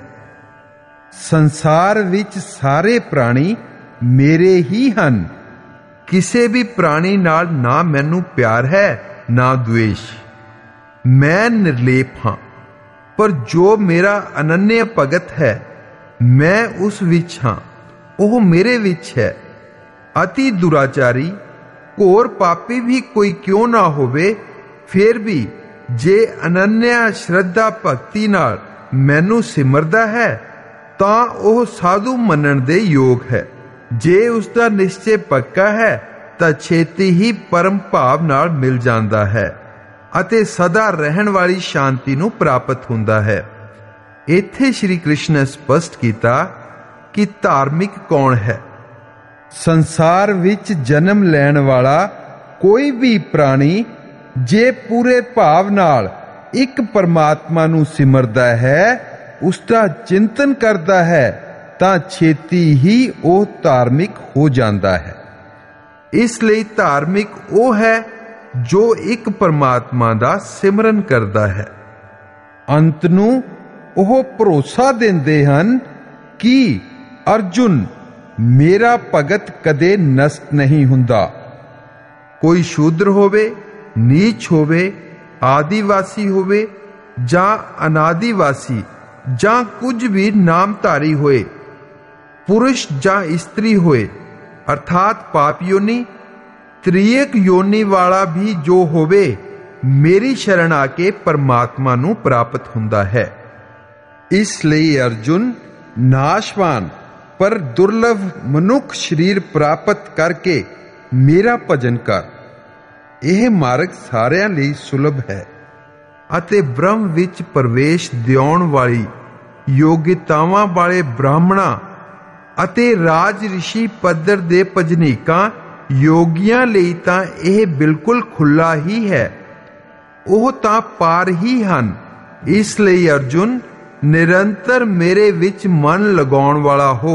ਸੰਸਾਰ ਵਿੱਚ ਸਾਰੇ ਪ੍ਰਾਣੀ ਮੇਰੇ ਹੀ ਹਨ। ਕਿਸੇ ਵੀ ਪ੍ਰਾਣੀ ਨਾਲ ਨਾ ਮੈਨੂੰ ਪਿਆਰ ਹੈ ਨਾ ਦੁਵੇਸ਼। ਮੈਂ ਨਿਰਲੇਪ ਹਾਂ, ਪਰ ਜੋ ਮੇਰਾ ਅਨੰਨਯ ਭਗਤ ਹੈ, ਮੈਂ ਉਸ ਵਿੱਚ ਹਾਂ, ਉਹ ਮੇਰੇ ਵਿੱਚ ਹੈ। ਅਤੀ ਦੁਰਾਚਾਰੀ ਘੋਰ ਪਾਪੀ ਵੀ ਕੋਈ ਕਿਉਂ ਨਾ ਹੋਵੇ, ਫਿਰ ਵੀ ਜੇ ਅਨੰਨਿਆ ਸ਼ਰਧਾ ਭਗਤੀ ਨਾਲ ਮੈਨੂੰ ਸਿਮਰਦਾ ਹੈ ਤਾਂ ਉਹ ਸਾਧੂ ਮੰਨਣ ਦੇ ਯੋਗ ਹੈ। ਜੇ ਉਸ ਦਾ ਨਿਸ਼ਚੈ ਪੱਕਾ ਹੈ ਤਾਂ ਛੇਤੀ ਹੀ ਪਰਮ ਭਾਵ ਨਾਲ ਮਿਲ ਜਾਂਦਾ ਹੈ ਅਤੇ ਸਦਾ ਰਹਿਣ ਵਾਲੀ ਸ਼ਾਂਤੀ ਨੂੰ ਪ੍ਰਾਪਤ ਹੁੰਦਾ ਹੈ। ਇੱਥੇ ਸ਼੍ਰੀ ਕ੍ਰਿਸ਼ਨ ਨੇ ਸਪਸ਼ਟ ਕੀਤਾ ਕਿ ਧਾਰਮਿਕ ਕੌਣ ਹੈ। ਸੰਸਾਰ ਵਿੱਚ ਜਨਮ ਲੈਣ ਵਾਲਾ ਕੋਈ ਵੀ ਪ੍ਰਾਣੀ ਜੇ ਪੂਰੇ ਭਾਵ ਨਾਲ ਇੱਕ ਪਰਮਾਤਮਾ ਨੂੰ ਸਿਮਰਦਾ ਹੈ, ਉਸ ਦਾ ਚਿੰਤਨ ਕਰਦਾ ਹੈ, ਤਾਂ ਛੇਤੀ ਹੀ ਉਹ ਧਾਰਮਿਕ ਹੋ ਜਾਂਦਾ ਹੈ। ਇਸ ਲਈ ਧਾਰਮਿਕ ਉਹ ਹੈ ਜੋ ਇੱਕ ਪਰਮਾਤਮਾ ਦਾ ਸਿਮਰਨ ਕਰਦਾ ਹੈ। ਅੰਤ ਨੂੰ ਉਹ ਭਰੋਸਾ ਦਿੰਦੇ ਹਨ ਕਿ ਅਰਜੁਨ, ਮੇਰਾ ਭਗਤ ਕਦੇ ਨਸ਼ਟ ਨਹੀਂ ਹੁੰਦਾ। ਕੋਈ ਸ਼ੂਦਰ ਹੋਵੇ, ਨੀਚ ਹੋਵੇ, ਆਦੀਵਾਸੀ ਹੋਵੇ ਜਾਂ ਅਨਾਦੀਵਾਸੀ ਜਾਂ ਕੁਝ ਵੀ ਨਾਮਧਾਰੀ ਹੋਏ, ਪੁਰਸ਼ ਜਾਂ ਇਸਤਰੀ ਹੋਏ, ਅਰਥਾਤ ਪਾਪ ਯੋਨੀ, ਤ੍ਰਿਏਕ ਯੋਨੀ ਵਾਲਾ ਵੀ ਜੋ ਹੋਵੇ, ਮੇਰੀ ਸ਼ਰਨ ਆ ਕੇ ਪਰਮਾਤਮਾ ਨੂੰ ਪ੍ਰਾਪਤ ਹੁੰਦਾ ਹੈ। ਇਸ ਲਈ ਅਰਜੁਨ, ਨਾਸ਼ਵਾਨ ਪਰ ਦੁਰਲਭ ਮਨੁੱਖ ਸਰੀਰ ਪ੍ਰਾਪਤ ਕਰਕੇ ਮੇਰਾ ਭਜਨ ਕਰ। ਇਹ ਮਾਰਗ ਸਾਰਿਆਂ ਲਈ ਸੁਲਭ ਹੈ ਅਤੇ ਬ੍ਰਹਮ ਵਿੱਚ ਪ੍ਰਵੇਸ਼ ਦਿਵਾਉਣ ਵਾਲੀ ਯੋਗਿਤਾਵਾਂ ਵਾਲੇ ਬ੍ਰਾਹਮਣਾਂ ਅਤੇ ਰਾਜ ਰਿਸ਼ੀ ਪੱਧਰ ਦੇ ਭਜਨੀਕਾਂ ਯੋਗੀਆਂ ਲਈ ਤਾਂ ਇਹ ਬਿਲਕੁਲ ਖੁੱਲਾ ਹੀ ਹੈ। ਉਹ ਤਾਂ ਪਾਰ ਹੀ ਹਨ। ਇਸ ਲਈ ਅਰਜੁਨ, ਨਿਰੰਤਰ ਮੇਰੇ ਵਿੱਚ ਮਨ ਲਗਾਉਣ ਵਾਲਾ ਹੋ।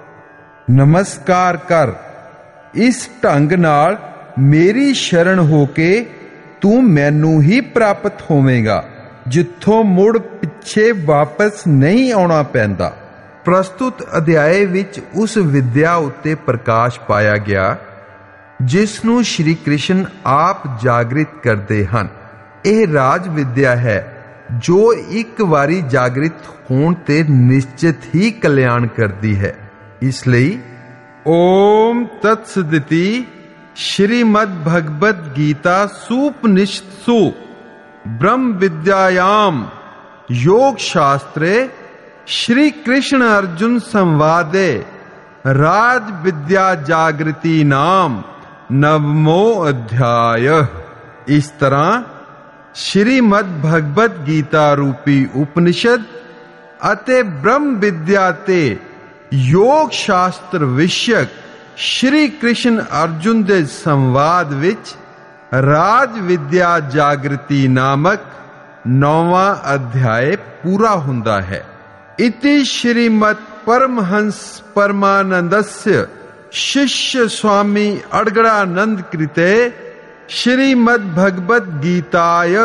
ਨਮਸਕਾਰ ਕਰ। ਇਸ ਢੰਗ ਨਾਲ ਮੇਰੀ ਸ਼ਰਨ ਹੋ ਕੇ ਤੂੰ ਮੈਨੂੰ ਹੀ ਪ੍ਰਾਪਤ ਹੋਵੇਂਗਾ, ਜਿੱਥੋਂ ਮੁੜ ਪਿੱਛੇ ਵਾਪਸ ਨਹੀਂ ਆਉਣਾ ਪੈਂਦਾ। ਪ੍ਰਸਤੁਤ ਅਧਿਆਏ ਵਿੱਚ ਉਸ ਵਿਦਿਆ ਉੱਤੇ ਪ੍ਰਕਾਸ਼ ਪਾਇਆ ਗਿਆ ਜਿਸ ਨੂੰ ਸ਼੍ਰੀ ਕ੍ਰਿਸ਼ਨ ਆਪ ਜਾਗਰਿਤ ਕਰਦੇ ਹਨ। ਇਹ ਰਾਜ ਵਿਦਿਆ ਹੈ ਜੋ ਇੱਕ ਵਾਰੀ ਜਾਗਰਿਤ ਹੋਣ ਤੇ ਨਿਸ਼ਚਿਤ ਹੀ ਕਲਿਆਣ ਕਰਦੀ ਹੈ। ਇਸ ਲਈ ਓਮ ਤਤਸਦਿਤੀ श्रीमद् भगवद गीता सुपनिषत्सु ब्रह्म विद्यायाम योग शास्त्रे श्री कृष्ण अर्जुन संवादे राज विद्या जागृति नाम नवमो अध्याय। इस तरह श्रीमद् भगवद गीता रूपी उपनिषद अते ब्रह्म विद्या ते योग शास्त्र विषयक श्री कृष्ण अर्जुन दे संवाद विच राज विद्या जागृति नामक नौवां अध्याय पूरा हुंदा है। इति श्रीमद् परमहंस परमानंदस्य शिष्य स्वामी अड़गड़ानंद कृते श्रीमद् भगवद गीताय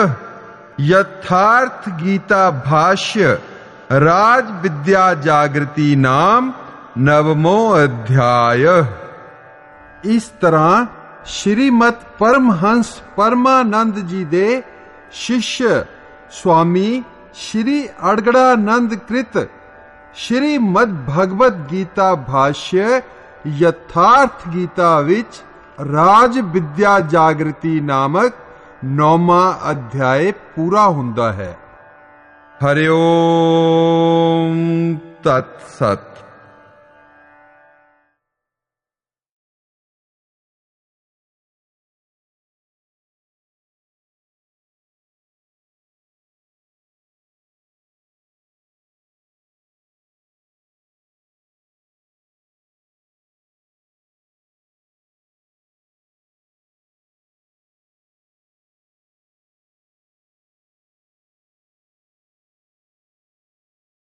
यथार्थ गीता भाष्य राज विद्या जागृति नाम नवमो अध्याय। इस तरह श्रीमद् परमहंस परमानंद जी दे शिष्य स्वामी श्री अड़गड़ानंद कृत श्रीमद् भगवद गीता भाष्य यथार्थ गीता विच राज विद्या जागृति नामक नौवां अध्याय पूरा हुंदा है। हरिओम तत्सत।